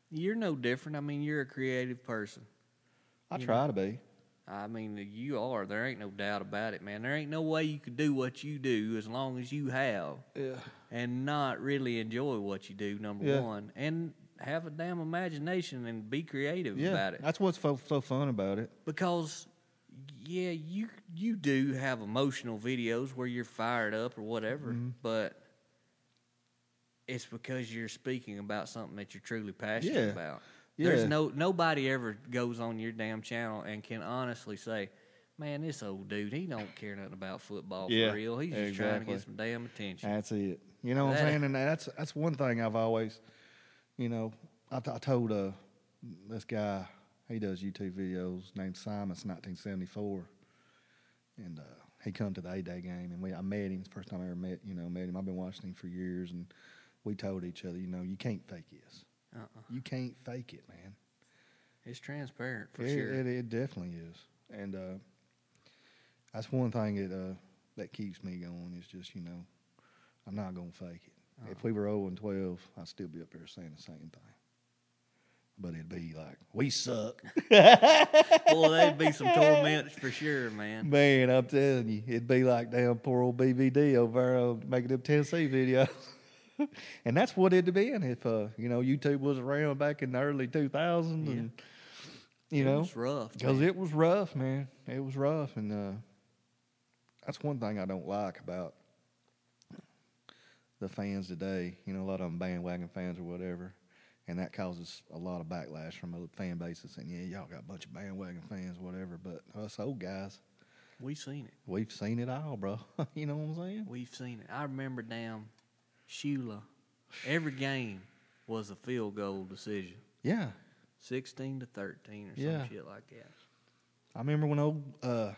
You're no different. I mean, you're a creative person. I You try to be. I mean, you are. There ain't no doubt about it, man. There ain't no way you could do what you do as long as you have Yeah. and not really enjoy what you do, number Yeah. one, and have a damn imagination and be creative Yeah. about it. That's what's so, so fun about it. Because, yeah, you you do have emotional videos where you're fired up or whatever, Mm-hmm. but it's because you're speaking about something that you're truly passionate Yeah. about. Yeah. There's no nobody ever goes on your damn channel and can honestly say, "Man, this old dude, he don't care nothing about football Yeah, for real. He's just trying to exactly. get some damn attention." That's it. You know what That- I'm saying? And that's that's one thing I've always, you know, I, t- I told uh, this guy, he does YouTube videos, named Simon, nineteen seventy-four, and uh, he come to the A-Day game, and we I met him. It's the first time I ever met, you know, met him. I've been watching him for years, and we told each other, you know, you can't fake this. Uh-uh. You can't fake it, man. It's transparent for it, sure. It, it definitely is, and uh, that's one thing that uh, that keeps me going. Is just you know, I'm not gonna fake it. Uh-uh. If we were oh and twelve, I'd still be up there saying the same thing. But it'd be like, we suck. Boy, that'd be some torment for sure, man. Man, I'm telling you, it'd be like damn poor old B V D over there uh, making them Tennessee videos. And that's what it'd been if, uh, you know, YouTube was around back in the early two thousands. And, you It know, was rough, because man. it was rough, man. It was rough. And uh, that's one thing I don't like about the fans today. You know, a lot of them bandwagon fans or whatever. And that causes a lot of backlash from other fan bases saying, yeah, y'all got a bunch of bandwagon fans, whatever. But us old guys, We seen it. we've seen it all, bro. You know what I'm saying? We've seen it. I remember damn Shula. Every game was a field goal decision. Yeah. Sixteen to thirteen or some Yeah. shit like that. I remember when old uh,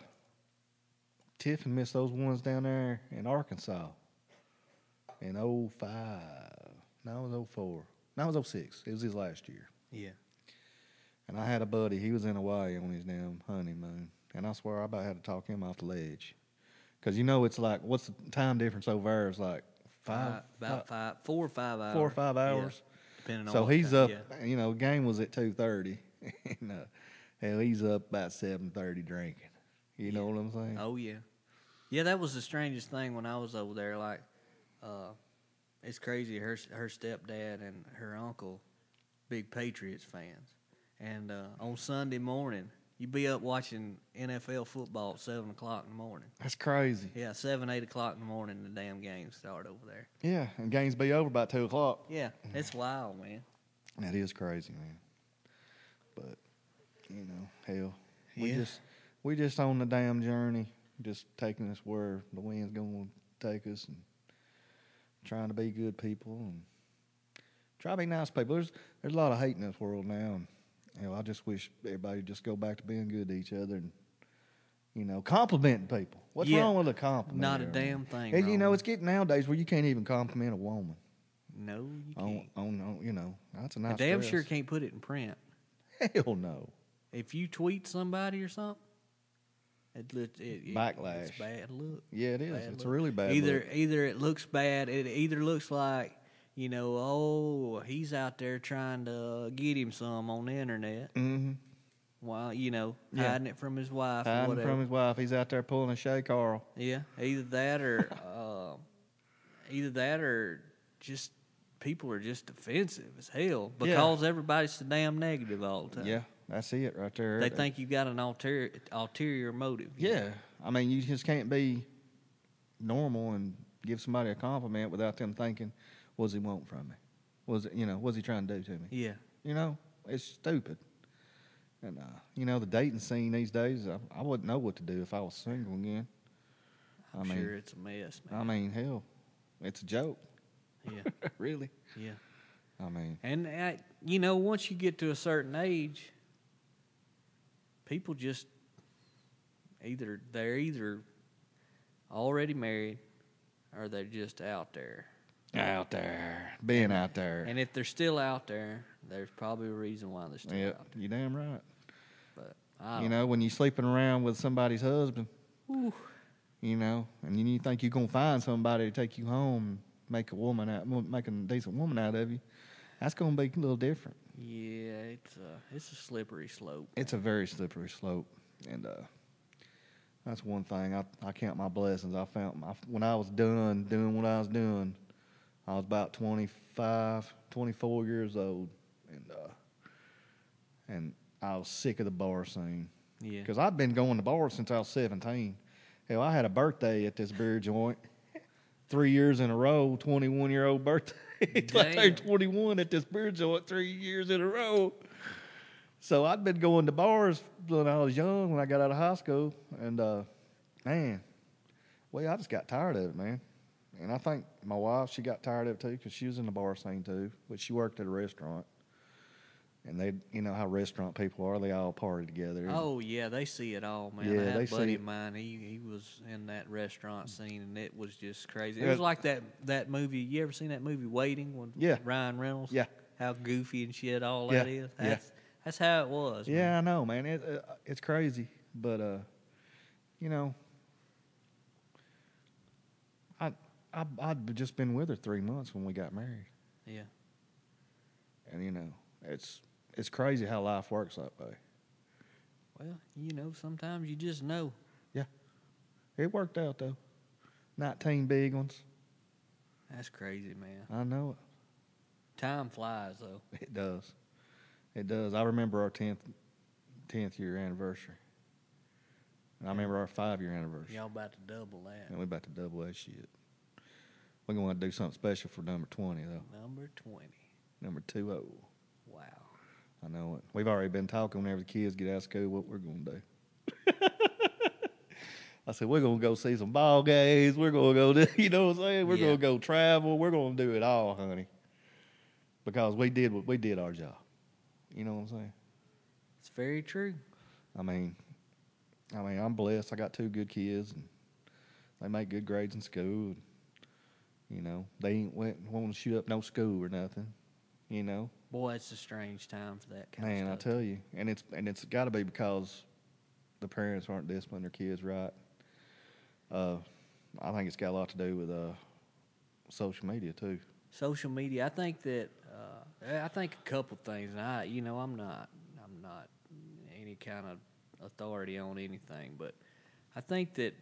Tiffin missed those ones down there in Arkansas in oh five. No, it was oh four. No, it was oh six. It was his last year. Yeah. And I had a buddy. He was in Hawaii on his damn honeymoon. And I swear I about had to talk him off the ledge. Because, you know, it's like, what's the time difference over there? It's like five, Five, about five, four or five hours. four or five Yeah, hours. depending on So what he's time, up, yeah. you know, game was at two thirty. And, uh, hell, he's up about seven thirty drinking. You know what I'm saying? Oh yeah, yeah. That was the strangest thing when I was over there. Like, uh, it's crazy. Her her stepdad and her uncle, big Patriots fans, and uh, on Sunday morning, you'd be up watching N F L football at seven o'clock in the morning. That's crazy. Yeah, seven eight o'clock in the morning, the damn games start over there. Yeah, and games be over by two o'clock. Yeah, it's wild, man. That is crazy, man. But you know, hell, we Yeah. just we just on the damn journey, just taking us where the wind's going to take us, and trying to be good people and try to be nice people. There's there's a lot of hate in this world now, and you know, I just wish everybody would just go back to being good to each other and you know, complimenting people. What's Yeah. wrong with a compliment? Not a there, damn man? thing And, you know, wrong. it's getting nowadays where you can't even compliment a woman. No, you On, can't. on, on you know, that's a nice I damn dress. sure can't put it in print. Hell no. If you tweet somebody or something, it, it, it, it Backlash. It's bad look. Yeah, it is. Bad It's look. a really bad Either look. either it looks bad. It either looks like you know, oh, he's out there trying to get him some on the internet. Mm-hmm. While you know, Yeah. hiding it from his wife or Hiding whatever. from his wife. He's out there pulling a Shay Carl. Yeah, either that or uh, either that or just people are just defensive as hell because everybody's so damn negative all the time. Yeah, that's it right there. They think you've got an ulterior, ulterior motive. you Yeah. know? I mean, you just can't be normal and give somebody a compliment without them thinking, what's he want from me? Was it, you know, what's he trying to do to me? Yeah. You know, it's stupid. And, uh, you know, the dating scene these days, I, I wouldn't know what to do if I was single again. I I'm mean, sure it's a mess, man. I mean, hell, it's a joke. Yeah, Really. yeah. I mean, And, uh, you know, once you get to a certain age, people just either, they're either already married or they're just out there. out there, being out there. And if they're still out there, there's probably a reason why they're still Yeah, out there. you damn right. But I You don't know, when you're sleeping around with somebody's husband, Ooh. you know, and you think you're gonna find somebody to take you home, and make a woman out, make a decent woman out of you, That's going to be a little different. Yeah, it's a, it's a slippery slope. It's a very slippery slope. And uh, that's one thing. I, I count my blessings. I found my, when I was done doing what I was doing, I was about twenty-five, twenty-four years old. And uh, and I was sick of the bar scene. Yeah. Because I'd been going to bars since I was seventeen. Hell, I had a birthday at this beer joint three years in a row, twenty-one-year-old birthday. I turned twenty-one at this beer joint three years in a row. So I'd been going to bars when I was young, when I got out of high school. And, uh, man, well, I just got tired of it, man. And I think my wife, she got tired of it, too, because she was in the bar scene, too. But she worked at a restaurant. And they, you know how restaurant people are. They all party together. Oh, yeah, they see it all, man. Yeah, I had they a buddy see of it. mine, he, he was in that restaurant scene, and it was just crazy. It Yeah. was like that, that movie. You ever seen that movie, Waiting, with Yeah. Ryan Reynolds? Yeah. How goofy and shit all Yeah. that is. Yeah. That's, that's how it was, Yeah, man. I know, man. It, uh, it's crazy. But, uh, you know, I, I, I'd just been with her three months when we got married. Yeah. And, you know, it's it's crazy how life works that way. Well, you know, sometimes you just know. Yeah. It worked out, though. nineteen big ones. That's crazy, man. I know Time flies, though. it. It does. It does. I remember our tenth, tenth year anniversary. And I remember our five-year anniversary. Y'all about to double that. And we're about to double that shit. We're going to do something special for number twenty, though. Number twenty. Number two oh. Wow. I know it. We've already been talking whenever the kids get out of school what we're going to do. I said, we're going to go see some ball games. We're going to go, do, you know what I'm saying? We're Yeah. going to go travel. We're going to do it all, honey. Because we did what we did our job. You know what I'm saying? It's very true. I mean, I mean, I'm blessed. I got two good kids, and they make good grades in school. And, you know, they ain't went wanting to shoot up no school or nothing. You know, Boy, it's a strange time for that kind man, I of stuff. tell you, and it's and it's got to be because the parents aren't disciplining their kids right. Uh, I think it's got a lot to do with uh, social media too. Social media, I think that uh, I think a couple things. And I, you know, I'm not, I'm not any kind of authority on anything, but I think that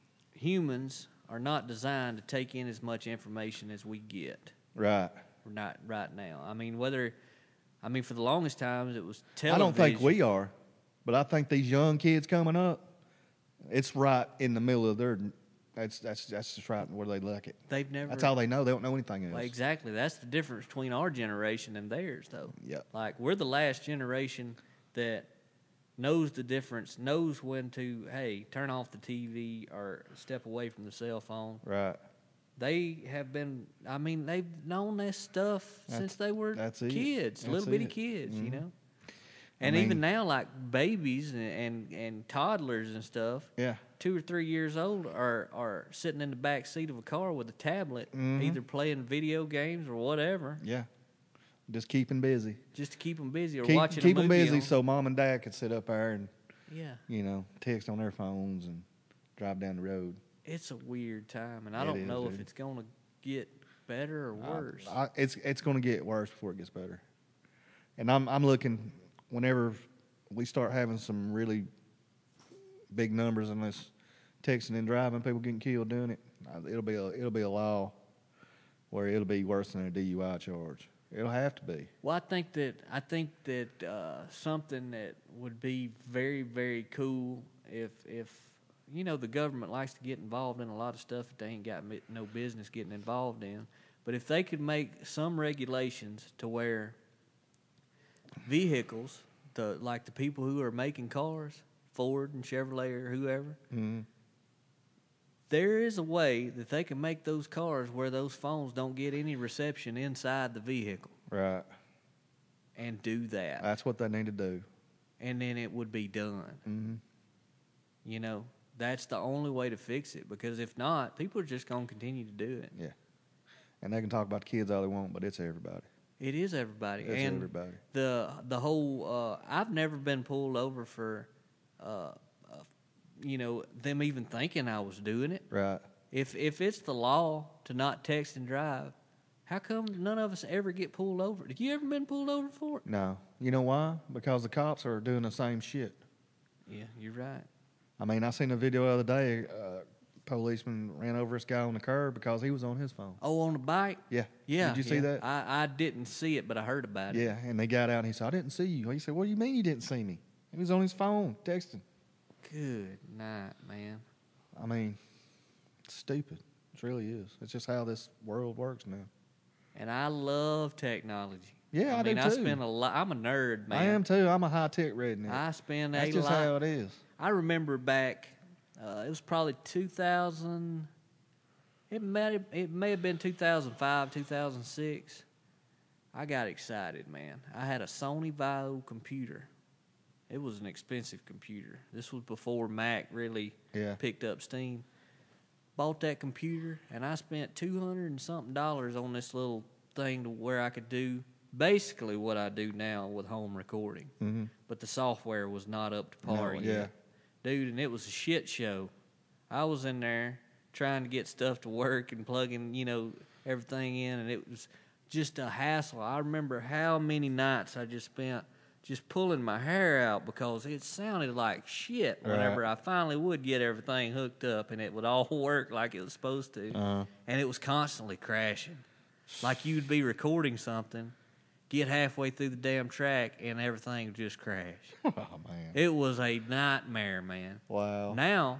humans are not designed to take in as much information as we get. Right. Not right now. I mean, whether, I mean, for the longest times it was television. I don't think we are, but I think these young kids coming up, it's right in the middle of their. That's that's that's just right where they like it. They've never. That's all they know. They don't know anything else. Well, exactly. That's the difference between our generation and theirs, though. Yep. Like, we're the last generation that knows the difference, knows when to, hey, turn off the T V or step away from the cell phone. Right. They have been, I mean, they've known this stuff That's- since they were that's it. kids, That's little bitty it. kids, you Mhm. know? I And even mean- now, like babies and, and, and toddlers and stuff, Yeah. two or three years old, are, are sitting in the back seat of a car with a tablet, Mhm. either playing video games or whatever, Yeah. Just keeping busy. just to keep them busy or Keep, watching keep a them movie busy on- so mom and dad can sit up there and, Yeah, you know, text on their phones and drive down the road. it's a weird time, and I It don't is, know if dude. it's going to get better or worse. I, I, it's it's going to get worse before it gets better. And I'm I'm looking whenever we start having some really big numbers in this texting and driving, people getting killed doing it. uh, It'll be a it'll be a law where it'll be worse than a D U I charge. It'll have to be. Well, I think that I think that uh, something that would be very, very cool if if you know the government likes to get involved in a lot of stuff that they ain't got mi- no business getting involved in. But if they could make some regulations to where vehicles, the like the people who are making cars, Ford and Chevrolet or whoever, Mm-hmm. there is a way that they can make those cars where those phones don't get any reception inside the vehicle, Right. and do that. That's what they need to do. And then it would be done. Mm-hmm. You know, that's the only way to fix it, because if not, people are just going to continue to do it. Yeah. And they can talk about the kids all they want, but it's everybody. It is everybody. It's and everybody. the the whole uh, I've never been pulled over for uh, uh, you know, them even thinking I was doing it. Right. If if it's the law to not text and drive, How come none of us ever get pulled over? Did you ever been pulled over for it? No. You know why? Because the cops are doing the same shit. Yeah, you're right. I mean, I seen a video the other day. Uh, policeman ran over this guy on the curb because he was on his phone. Oh, on the bike? Yeah. Yeah. Did you see yeah. that? I, I didn't see it, but I heard about it. Yeah, and they got out and he said, I didn't see you. He said, what do you mean you didn't see me? He was on his phone texting. Good night, man. I mean, it's stupid. It really is. It's just how this world works now. And I love technology. Yeah, I, I mean, do I too. spend a lot. I'm a nerd, man. I am too. I'm a high tech redneck. I spend That's a just lot. how it is. I remember back. Uh, it was probably two thousand. It may it may have been two thousand five, two thousand six. I got excited, man. I had a Sony Vaio computer. It was an expensive computer. This was before Mac really Yeah. picked up steam. Bought that computer, and I spent two hundred and something dollars on this little thing to where I could do basically what I do now with home recording. Mm-hmm. But the software was not up to par No, yet. yeah. Dude, and it was a shit show. I was in there trying to get stuff to work and plugging, you know, everything in, and it was just a hassle. I remember how many nights I just spent just pulling my hair out because it sounded like shit whenever Right. I finally would get everything hooked up and it would all work like it was supposed to. Uh-huh. And it was constantly crashing. Like you'd be recording something, get halfway through the damn track, and everything would just crash. Oh, man. It was a nightmare, man. Wow. Now,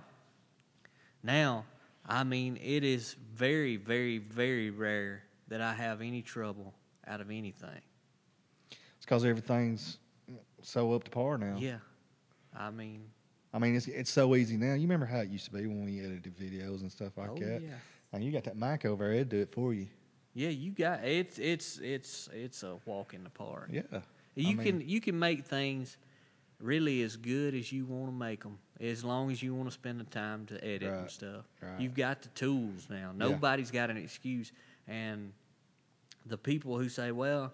now, I mean, it is very, very, very rare that I have any trouble out of anything. It's because everything's so up to par now. Yeah. I mean, I mean, it's it's so easy now. You remember how it used to be when we edited videos and stuff like oh, that? yeah. And you got that mic over there, it'd do it for you. Yeah, you got it's it's it's it's a walk in the park. Yeah. You I mean- can you can make things really as good as you want to make them, as long as you want to spend the time to edit and Right, stuff. right. You've got the tools now. Nobody's got an excuse. And the people who say, "Well,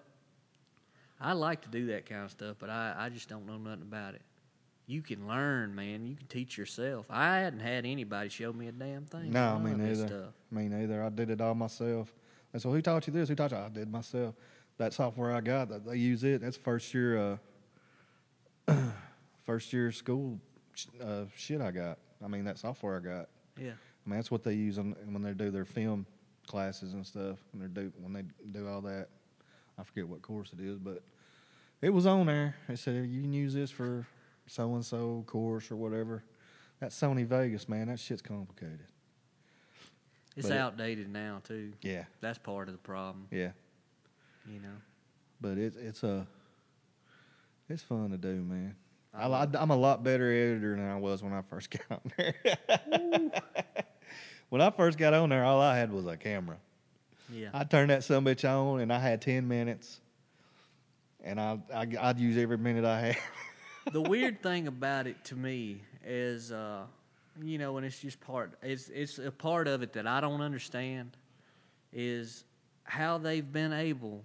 I like to do that kind of stuff, but I, I just don't know nothing about it." You can learn, man. You can teach yourself. I hadn't had anybody show me a damn thing. No, None me of this neither. Stuff. Me neither. I did it all myself. And so, who taught you this? Who taught you? I did myself. That software I got, that they use it. That's first year, uh, first year school uh, shit I got. I mean, that software I got. Yeah. I mean, that's what they use on, when they do their film classes and stuff. When they do when they do all that, I forget what course it is, but it was on there. They said you can use this for so and so course or whatever. That Sony Vegas, man, that shit's complicated. It's But it- outdated now too. Yeah, That's part of the problem. yeah. You know. But it's it's a it's fun to do, man. I, I love li- I'm a lot better editor than I was when I first got on there. When I first got on there, all I had was a camera. Yeah. I turned that sumbitch on, and I had ten minutes, and I, I I'd use every minute I had. The weird thing about it to me is, uh, you know, and it's just part. It's it's a part of it that I don't understand, is how they've been able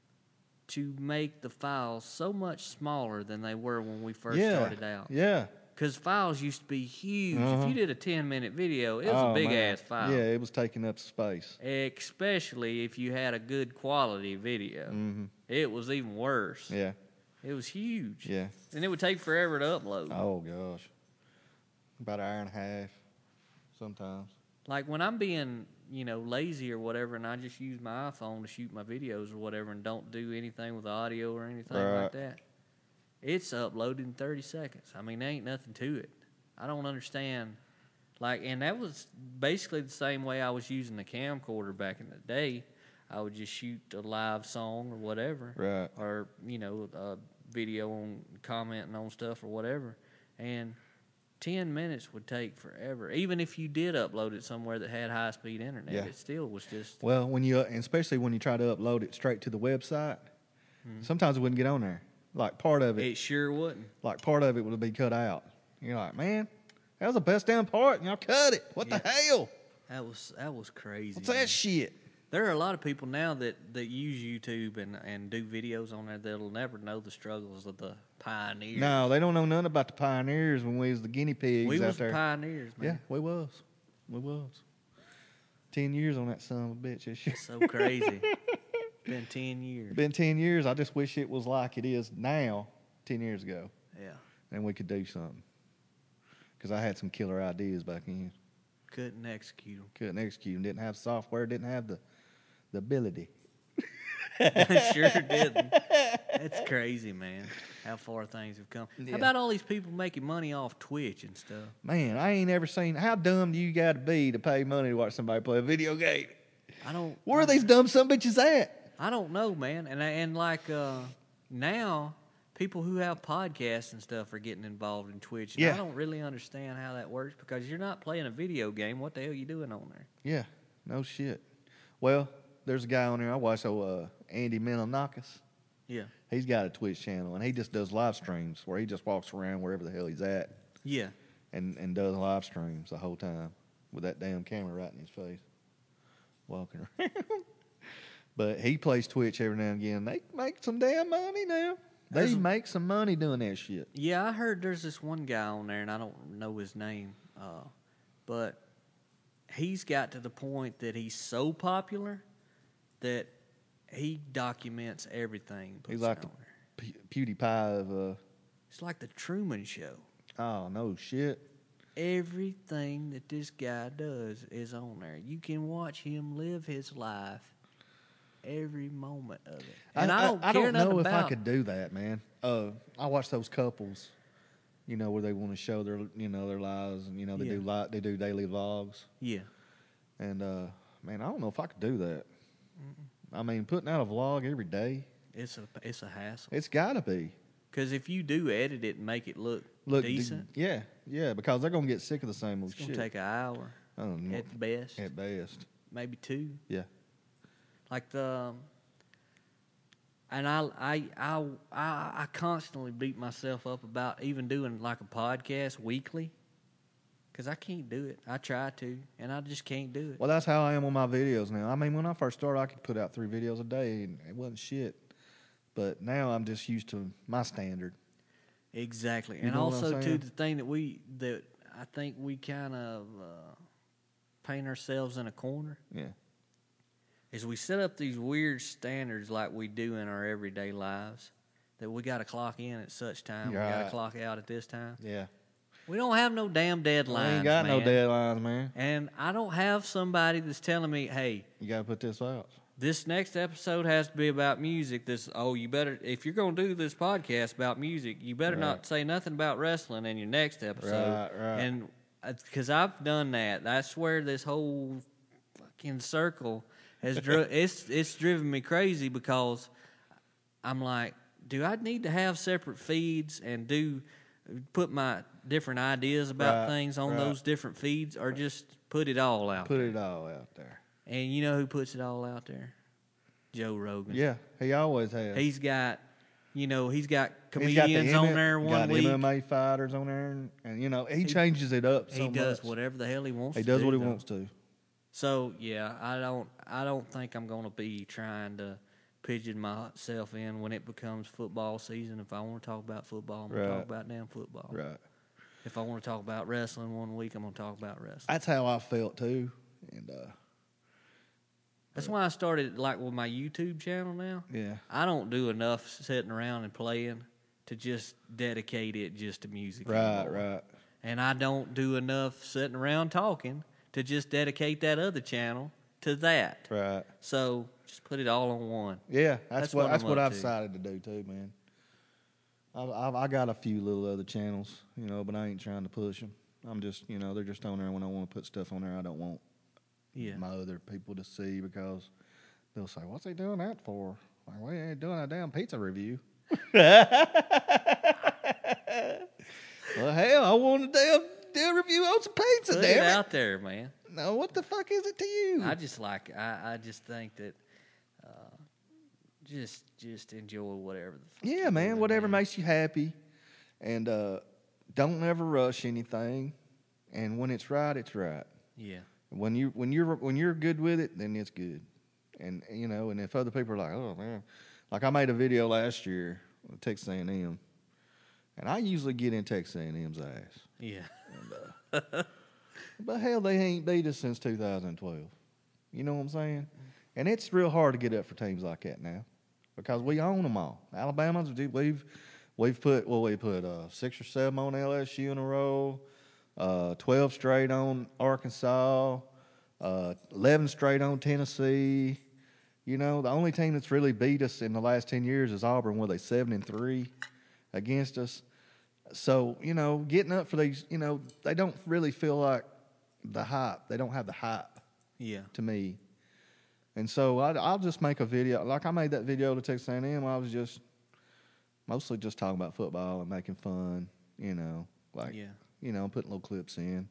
to make the files so much smaller than they were when we first yeah, started out. yeah. Because files used to be huge. Uh-huh. If you did a ten-minute video, it was Oh, a big man. ass file. Yeah, it was taking up space. Especially if you had a good quality video. hmm It was even worse. Yeah, It was huge. yeah. And it would take forever to upload. Oh gosh, about an hour and a half, sometimes. Like when I'm being, you know, lazy or whatever, and I just use my iPhone to shoot my videos or whatever and don't do anything with audio or anything Right. like that, it's uploaded in thirty seconds. I mean, there ain't nothing to it. I don't understand. Like, and that was basically the same way I was using the camcorder back in the day. I would just shoot a live song or whatever. Right. Or, you know, a video on commenting on stuff or whatever. And ten minutes would take forever. Even if you did upload it somewhere that had high-speed internet, Yeah. it still was just... Well, when you, and especially when you try to upload it straight to the website, sometimes it wouldn't get on there. Like part of it, It sure wouldn't. like part of it would be cut out. You're like, man, that was the best damn part, and y'all cut it. What the Yeah. hell? That was that was crazy. What's man. that shit? There are a lot of people now that, that use YouTube and, and do videos on there that'll never know the struggles of the pioneers. No, they don't know nothing about the pioneers when we was the guinea pigs we out was there. the pioneers, man. Yeah, we was. We was. Ten years on that son of a bitch this year. So crazy. Been ten years. Been ten years. I just wish it was like it is now, ten years ago. Yeah. And we could do something. Because I had some killer ideas back then. Couldn't execute them. Couldn't execute them. Didn't have software. Didn't have the, the ability. Sure didn't. That's crazy, man. How far things have come. Yeah. How about all these people making money off Twitch and stuff? Man, I ain't ever seen. How dumb do you got to be to pay money to watch somebody play a video game? I don't. Where are these dumb some bitches at? I don't know, man. And and like uh, now, people who have podcasts and stuff are getting involved in Twitch. And Yeah. I don't really understand how that works because you're not playing a video game. What the hell are you doing on there? Yeah, no shit. Well, there's a guy on there I watch, oh, uh, Andy Menonakis. Yeah. He's got a Twitch channel, and he just does live streams where he just walks around wherever the hell he's at Yeah. and, and does live streams the whole time with that damn camera right in his face, walking around. But he plays Twitch every now and again. They make some damn money now. They There's a- make some money doing that shit. Yeah, I heard there's this one guy on there, and I don't know his name, uh, but he's got to the point that he's so popular that he documents everything. puts He's it like the on there. P- PewDiePie of, uh, It's like the Truman Show. oh, no shit. Everything that this guy does is on there. You can watch him live his life every moment of it. And I, don't I, care don't know nothing if about I could do that, man. Uh, I watch those couples, you know, where they want to show their, you know, their lives, and you know, they Yeah. do li- they do daily vlogs, Yeah. and uh, man, I don't know if I could do that. I mean, putting out a vlog every day, It's a it's a hassle. it's got to be. Because if you do edit it and make it look, Look, d- decent, yeah, yeah, because they're gonna get sick of the same old it's going shit. to take an hour I don't know, at best, at best. maybe two. Yeah, Like the, and I, I, I, I, I constantly beat myself up about even doing like a podcast weekly, because I can't do it. I try to, and I just can't do it. well, that's how I am on my videos now. I mean, when I first started, I could put out three videos a day, and it wasn't shit. But now I'm just used to my standard. Exactly, You and know what I'm also too saying? the thing that we that I think we kind of uh, paint ourselves in a corner Yeah, is we set up these weird standards like we do in our everyday lives that we got to clock in at such time, we got to Right. clock out at this time. yeah. We don't have no damn deadlines. I ain't got no man. deadlines, man. And I don't have somebody that's telling me, hey, You got to put this out. this next episode has to be about music. This oh, you better if you're gonna do this podcast about music, you better Right. not say nothing about wrestling in your next episode. Right, right. And because I've done that, that's where this whole fucking circle has dri- it's it's driven me crazy because I'm like, do I need to have separate feeds and do put my different ideas about Right, things on right. those different feeds, or just put it all out? Put it all out there. And you know who puts it all out there? Joe Rogan. Yeah, he always has. He's got, you know, he's got He's got the comedians M- on there one got week. M M A fighters on there, and, and you know he, changes it up. So he does much. whatever the hell he wants. He to does do, what he though. wants to. So yeah, I don't, I don't think I'm gonna be trying to pigeon myself in when it becomes football season. If I want to talk about football, I'm gonna Right. talk about damn football. Right. If I want to talk about wrestling one week, I'm gonna talk about wrestling. That's how I felt too, and uh, That's why I started like with my YouTube channel now. yeah, I don't do enough sitting around and playing to just dedicate it just to music. right, anymore. right. And I don't do enough sitting around talking to just dedicate that other channel to that. Right. So just put it all on one. Yeah, that's, That's what what that's I'm what up I've to. decided to do too, man. I've, I've I got a few little other channels, you know, but I ain't trying to push them. I'm just, you know, they're just on there when I want to put stuff on there. I don't want Yeah. my other people to see because they'll say, "What's he doing that for?" Like, we ain't doing a damn pizza review. Well, hell, I want a damn, damn review on some pizza. Put it damn it! out there, man. No, what the fuck is it to you? I just like I, I just think that uh, just just enjoy whatever the fuck Yeah, you're man, doing, whatever man. makes you happy, and uh, don't ever rush anything. And when it's right, it's right. Yeah. When you when you're when you're good with it, then it's good. And you know, and if other people are like, "Oh man," like I made a video last year with Texas A and M, and I usually get in Texas A and M's ass. Yeah. But hell, they ain't beat us since two thousand twelve. You know what I'm saying? And it's real hard to get up for teams like that now because we own them all. Alabama's, we've we've put well, we put uh, six or seven on L S U in a row, uh, twelve straight on Arkansas, uh, eleven straight on Tennessee. You know, the only team that's really beat us in the last ten years is Auburn, where they seven and three against us. So you know, getting up for these, you know, they don't really feel like the hype. They don't have the hype. Yeah. To me. And so I, I'll just make a video. Like I made that video to Texas A and M. I was just mostly just talking about football and making fun, you know, like, yeah. you know, putting little clips in.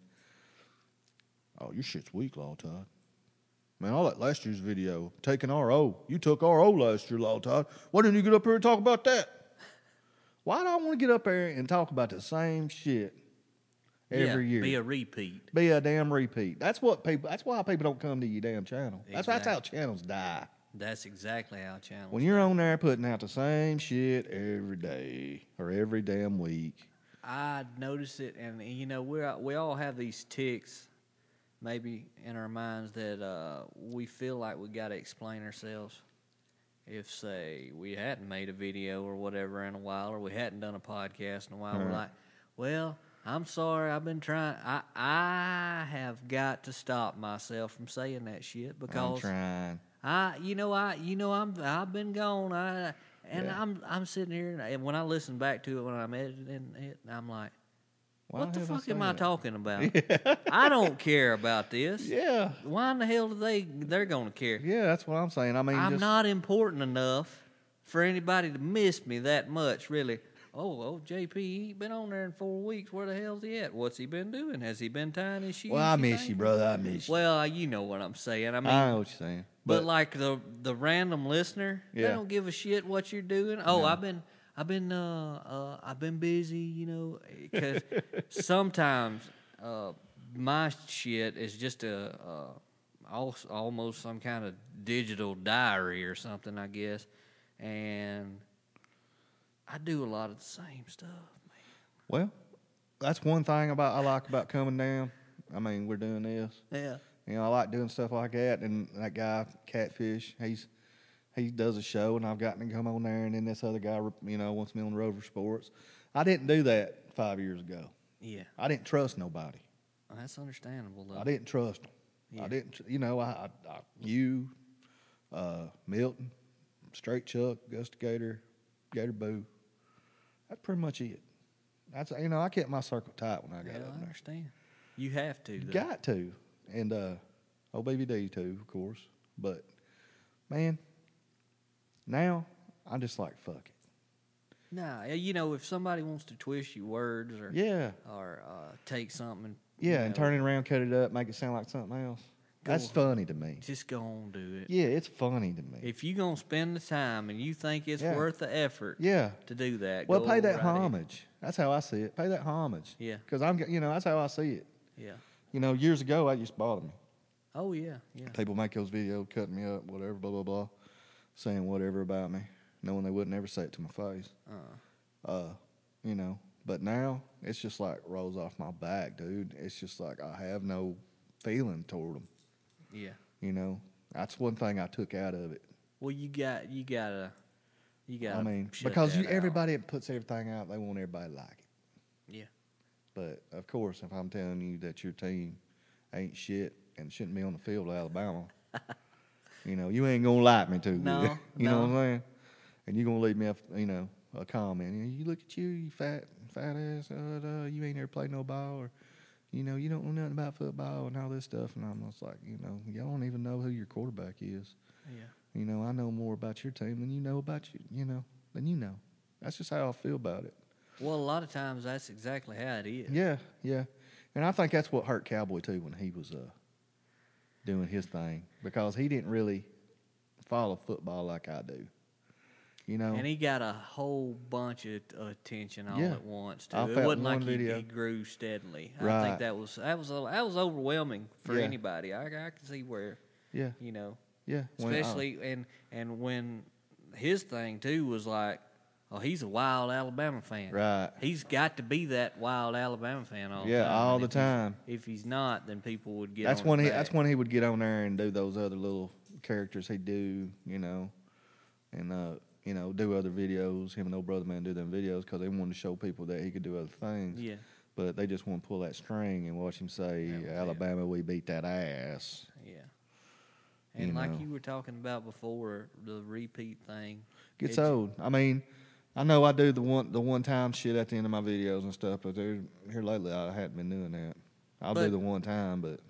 Oh, your shit's weak, Law Todd. Man, all that last year's video, taking R O. You took R O last year, Law Todd. Why didn't you get up here and talk about that? Why do I want to get up there and talk about the same shit every yeah, year? Be a repeat. Be a damn repeat. That's what people. That's why people don't come to your damn channel. That's Exactly. that's how channels die. That's exactly how channels. When you're on there putting out the same shit every day or every damn week. I notice it, and you know we we all have these ticks, maybe in our minds that uh, we feel like we got to explain ourselves. If say we hadn't made a video or whatever in a while, or we hadn't done a podcast in a while, Right. we're like, well. I'm sorry, I've been trying. I I have got to stop myself from saying that shit I'm because trying. I, you know, I, you know, I'm I've been gone. I and Yeah. I'm I'm sitting here, and, and when I listen back to it when I'm editing it, I'm like, Why what the have I fuck am said I that? talking about? I don't care about this. Yeah. Why in the hell do they they're gonna care? Yeah, that's what I'm saying. I mean, I'm just, not important enough for anybody to miss me that much, really. Oh, oh, J P, he ain't been on there in four weeks. Where the hell's he at? What's he been doing? Has he been tying his shoes? Well, I you miss think? you, brother. I miss you. Well, you know what I'm saying. I mean, I know what you're saying. but, But, like the the random listener, Yeah. they don't give a shit what you're doing. Oh, No. I've been I've been uh, uh I've been busy, you know, because sometimes uh my shit is just a uh, al- almost some kind of digital diary or something, I guess, and I do a lot of the same stuff, man. well, that's one thing about I like about coming down. I mean, we're doing this. Yeah. You know, I like doing stuff like that. And that guy, Catfish, he's he does a show, and I've gotten to come on there. And then this other guy, you know, wants me on Rover Sports. I didn't do that five years ago. Yeah. I didn't trust nobody. That's understandable, though. I didn't trust them. Yeah. I didn't, tr- you know, I, I, I you, uh, Milton, Straight Chuck, Gusty Gator, Gator Boo. That's pretty much it. That's you know, I kept my circle tight when I got Yeah, up I there. understand. You have to, You though. got to, and uh, O B V D too, of course. But man, now I'm just like fuck it. Nah, you know, if somebody wants to twist your words or Yeah, or uh, take something, and, yeah, you and know, turn it around, cut it up, make it sound like something else. Go That's ahead. funny to me. just go on and do it. Yeah, it's funny to me. If you gonna spend the time and you think it's Yeah. worth the effort Yeah. to do that, Well, go pay that right ahead. homage. That's how I see it. Pay that homage. Yeah. Because I'm, you know, that's how I see it. Yeah. You know, years ago, that used to bother me. Oh yeah. Yeah. People make those videos, cutting me up, whatever, blah blah blah, saying whatever about me, knowing they would never say it to my face. Uh, Uh, you know. But now it's just like rolls off my back, dude. It's just like I have no feeling toward them. yeah. You know, that's one thing I took out of it. Well, you got you gotta you gotta. I mean, shut because you that out. everybody that puts everything out, they want everybody to like it. Yeah. But of course, if I'm telling you that your team ain't shit and shouldn't be on the field of Alabama, you know, you ain't gonna like me too good. No, you know no. what I'm saying? And you're gonna leave me, a, you know, a comment. You, know, you look at you, you fat, fat ass. Uh, uh, you ain't never played no ball, or you know, you don't know nothing about football and all this stuff. And I'm just like, you know, y'all don't even know who your quarterback is. Yeah. You know, I know more about your team than you know about you. You know, than you know. That's just how I feel about it. Well, a lot of times that's exactly how it is. Yeah, yeah. And I think that's what hurt Cowboy too when he was uh, doing his thing, because he didn't really follow football like I do. You know, And he got a whole bunch of uh, attention all Yeah. at once too. I It felt wasn't like one he, video. he grew steadily. I Right. think that was that was a, that was overwhelming for Yeah. anybody. I, I can see where yeah, you know, yeah. When I- especially and and when his thing too was like, Oh, he's a wild Alabama fan. Right. He's got to be that wild Alabama fan all the Yeah, time. all And the if he's- time. If he's not, then people would get That's on when his he. back. That's when he would get on there and do those other little characters he do, you know, and uh, you know, do other videos. Him and old brother man do them videos because they wanted to show people that he could do other things. Yeah. But they just want to pull that string and watch him say, That was it. "Alabama, we beat that ass." Yeah. And You like know. you were talking about before, the repeat thing. Gets It's- old. I mean, I know I do the one the one time shit at the end of my videos and stuff, but there, here lately I hadn't been doing that. I'll But- do the one time, but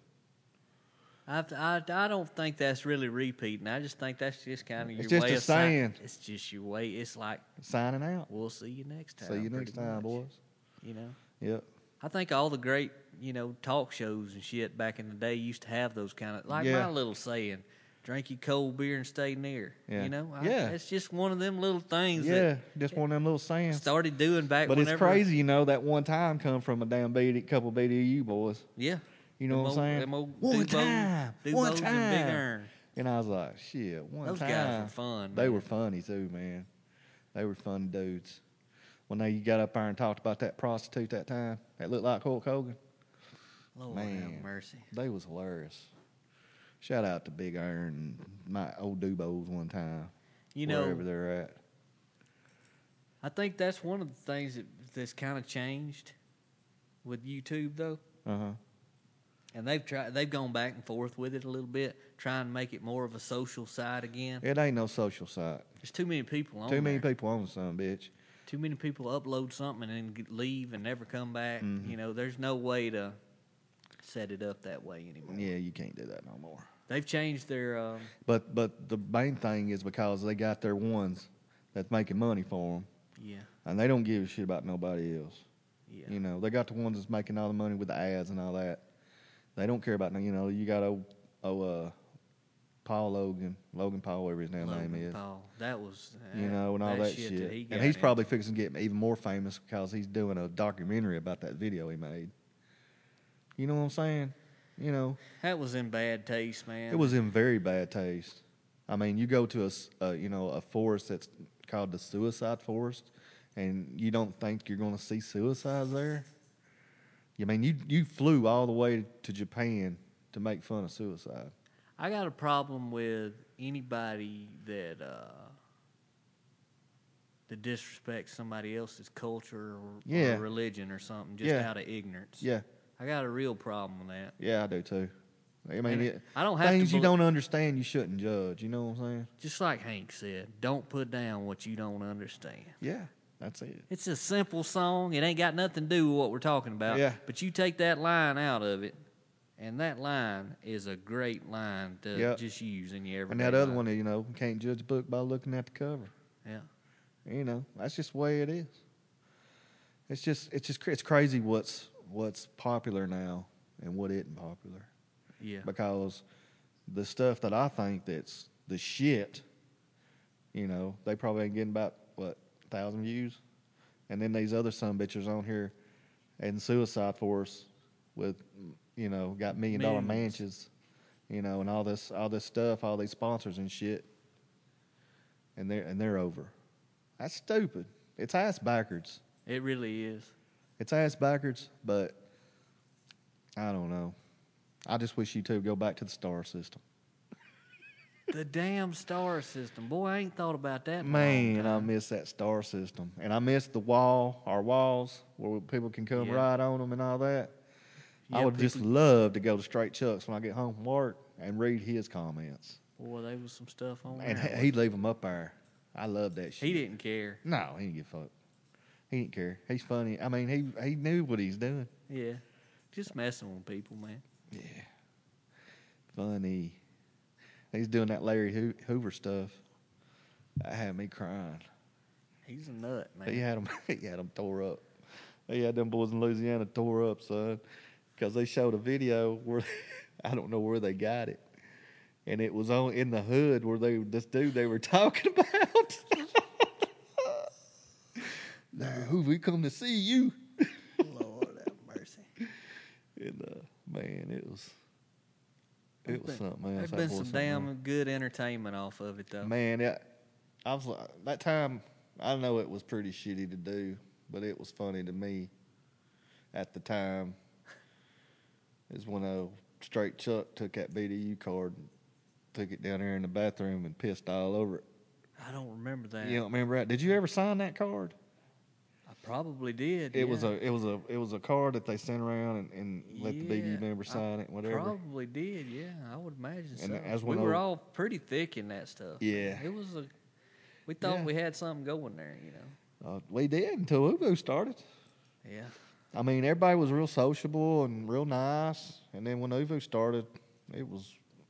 I, I, I don't think that's really repeating. I just think that's just kind of your It's just way a of si- saying. It's just your way. It's like, signing out. we'll see you next time. See you pretty next time, much, boys. You know? Yep. I think all the great, you know, talk shows and shit back in the day used to have those kind of, like Yeah. my little saying, drink your cold beer and stay near. Yeah. You know? I, Yeah. It's just one of them little things Yeah, just one of them little that sayings. started doing back But it's whenever. crazy, you know, that one time come from a damn B D, couple B D U boys. Yeah. You know Them what I'm old- saying? them old One Dubos- time, one Dubos and Big time. Iron. And I was like, shit, one Those time. guys were fun. They man. were funny too, man. They were fun dudes. When they got up there and talked about that prostitute that time that looked like Hulk Hogan, Lord Man. have mercy. they was hilarious. Shout out to Big Iron and my old Dubos one time, You know, wherever they're at. I think that's one of the things that, that's kind of changed with YouTube, though. Uh huh. And they've tried, they've gone back and forth with it a little bit, trying to make it more of a social side again. It ain't no social site. There's too many people on Too many there. people on some bitch. Too many people upload something and then get- leave and never come back. Mhm. You know, there's no way to set it up that way anymore. Yeah, you can't do that no more. They've changed their. Um, But but the main thing is because they got their ones that's making money for them, yeah, and they don't give a shit about nobody else. yeah. You know, they got the ones that's making all the money with the ads and all that. They don't care about, you know, you got old, oh, uh, Paul Logan, Logan Paul, whatever his damn Logan name is. Paul. That was. You know, and all that, shit. that he got and he's into. probably fixing to get even more famous because he's doing a documentary about that video he made. You know what I'm saying? You know, That was in bad taste, man. it was in very bad taste. I mean, you go to a, s- a, you know, a forest that's called the Suicide Forest, and you don't think you're going to see suicides there. I mean, you you flew all the way to Japan to make fun of suicide. I got a problem with anybody that uh, that disrespects somebody else's culture or, Yeah. or religion or something just Yeah. out of ignorance. Yeah, I got a real problem with that. yeah, I do too. I mean, And it, I don't have things to you bel- don't understand, you shouldn't judge. You know what I'm saying? Just like Hank said, don't put down what you don't understand. Yeah, that's it. It's a simple song. It ain't got nothing to do with what we're talking about. Yeah. But you take that line out of it, and that line is a great line to Yep. just use in your And everyday that other life. one, you know, can't judge a book by looking at the cover. Yeah. You know, that's just the way it is. It's just, it's just, cra- it's crazy what's what's popular now and what isn't popular. Yeah. Because the stuff that I think that's the shit, you know, they probably ain't getting about what thousand views, and then these other son bitches on here, and Suicide Force with, you know, got million dollar Millions. mansions, you know, and all this all this stuff, all these sponsors and shit, and they're and they're over. That's stupid. It's ass backwards. It really is. It's ass backwards, but I don't know. I just wish YouTube would go back to the star system. The damn star system. Boy, I ain't thought about that. in a long Man, I time. miss that star system. And I miss the wall, our walls, where people can come Yeah. ride on them and all that. I Yeah, would just people- love to go to Straight Chuck's when I get home from work and read his comments. Boy, there was some stuff on And there. he- he'd leave them up there. I love that shit. He didn't care. No, he didn't give a fuck. He didn't care. He's funny. I mean, he he knew what he's doing. Yeah. Just messing with people, man. Yeah. Funny. He's doing that Larry Hoo- Hoover stuff. That had me crying. He's a nut, man. He had them. He had them tore up. He had them boys in Louisiana tore up, son, because they showed a video where I don't know where they got it, and it was on in the hood where they this dude they were talking about. Larry Hoover, we come to see you. Lord have mercy. And uh, man, it was There's it was been- something else. There's That been boy some something damn else. good entertainment off of it, though. Man, that, I was like- that time I know it was pretty shitty to do, but it was funny to me at the time. Is when a straight Chuck took that B D U card and took it down there in the bathroom and pissed all over it. I don't remember that. You don't remember that? Did you ever sign that card? I probably did. It yeah. was a it was a it was a card that they sent around and, and let the B D U Yeah, member sign I it, whatever. Probably did. Yeah, I would imagine And so. as We one of were those- all pretty thick in that stuff. Yeah. It was a. We thought Yeah. we had something going there, you know. Uh, we did until Uvu started. Yeah. I mean, everybody was real sociable and real nice, and then when Uvu started, it was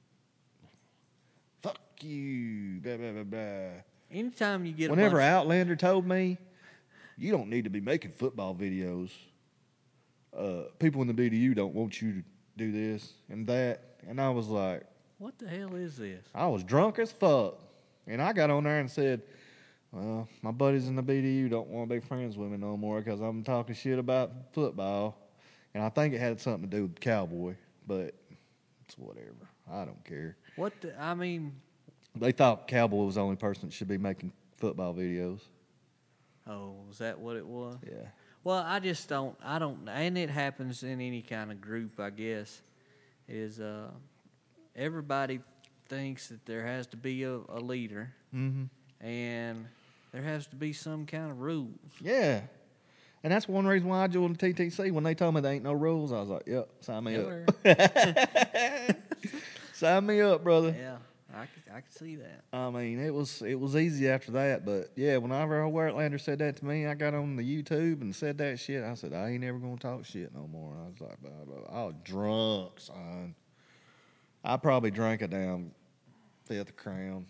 fuck you, blah blah blah blah. Anytime you get a Whenever bunch, Outlander told me, you don't need to be making football videos. Uh, people in the B D U don't want you to do this and that. And I was like, what the hell is this? I was drunk as fuck. And I got on there and said, well, my buddies in the B D U don't want to be friends with me no more because I'm talking shit about football. And I think it had something to do with Cowboy, but it's whatever. I don't care. What the, I mean, They thought Cowboy was the only person that should be making football videos. oh, was that what it was? Yeah. Well, I just don't, I don't, and it happens in any kind of group, I guess, is uh, everybody thinks that there has to be a, a leader, Mm-hmm. and there has to be some kind of rules. Yeah. And that's one reason why I joined the T T C. When they told me there ain't no rules, I was like, yep, sign me up. Sign me up, brother. Yeah, I could, I could see that. I mean, it was it was easy after that. But, yeah, whenever Outlander said that to me, I got on the YouTube and said that shit. I said, I ain't never going to talk shit no more. I was like, blah, blah, blah. I was drunk, son. I probably drank a damn fifth Crown.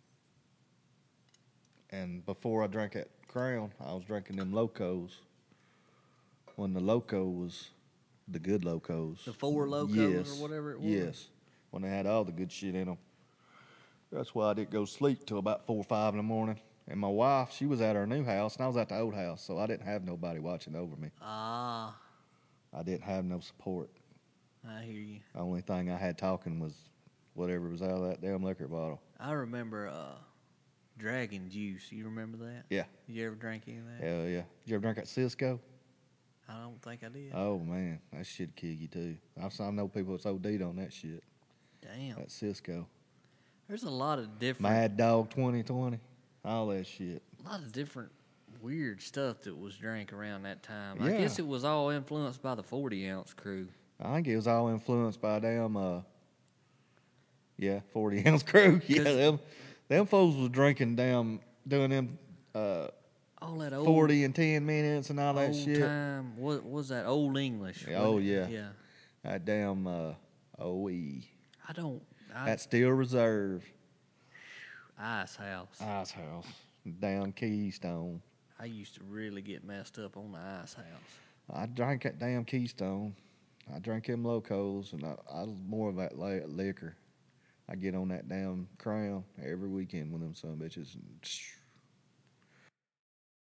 And before I drank that Crown, I was drinking them Locos. When the Loco was the good Locos. The four Locos yes. or whatever it was? Yes. When they had all the good shit in them. That's why I didn't go sleep till about four or five in the morning. And my wife, she was at her new house, and I was at the old house, so I didn't have nobody watching over me. Ah, I didn't have no support. I hear you. The only thing I had talking was whatever was out of that damn liquor bottle. I remember uh, Dragon Juice. You remember that? Yeah. You ever drank any of that? Hell yeah. Did you ever drink that Cisco? I don't think I did. Oh, man. That shit kill you, too. I I know people that's O D'd on that shit. Damn. That Cisco. There's a lot of different, Mad Dog twenty twenty. All that shit. a lot of different weird stuff that was drank around that time. Yeah. I guess it was all influenced by the forty ounce crew. I think it was all influenced by damn, uh, yeah, forty ounce crew. Yeah, 'Cause- them, them folks was drinking damn, doing them uh, All that old forty and ten minutes and all that old shit. time. What was that? Old English. Yeah, oh, wasn't it? yeah. Yeah. That damn uh, O E. I don't. I, That Steel Reserve. Ice House. Ice House. Damn Keystone. I used to really get messed up on the Ice House. I drank that damn Keystone. I drank them Locos, and I, I was more of that li- liquor. I get on that damn Crown every weekend with them son bitches. And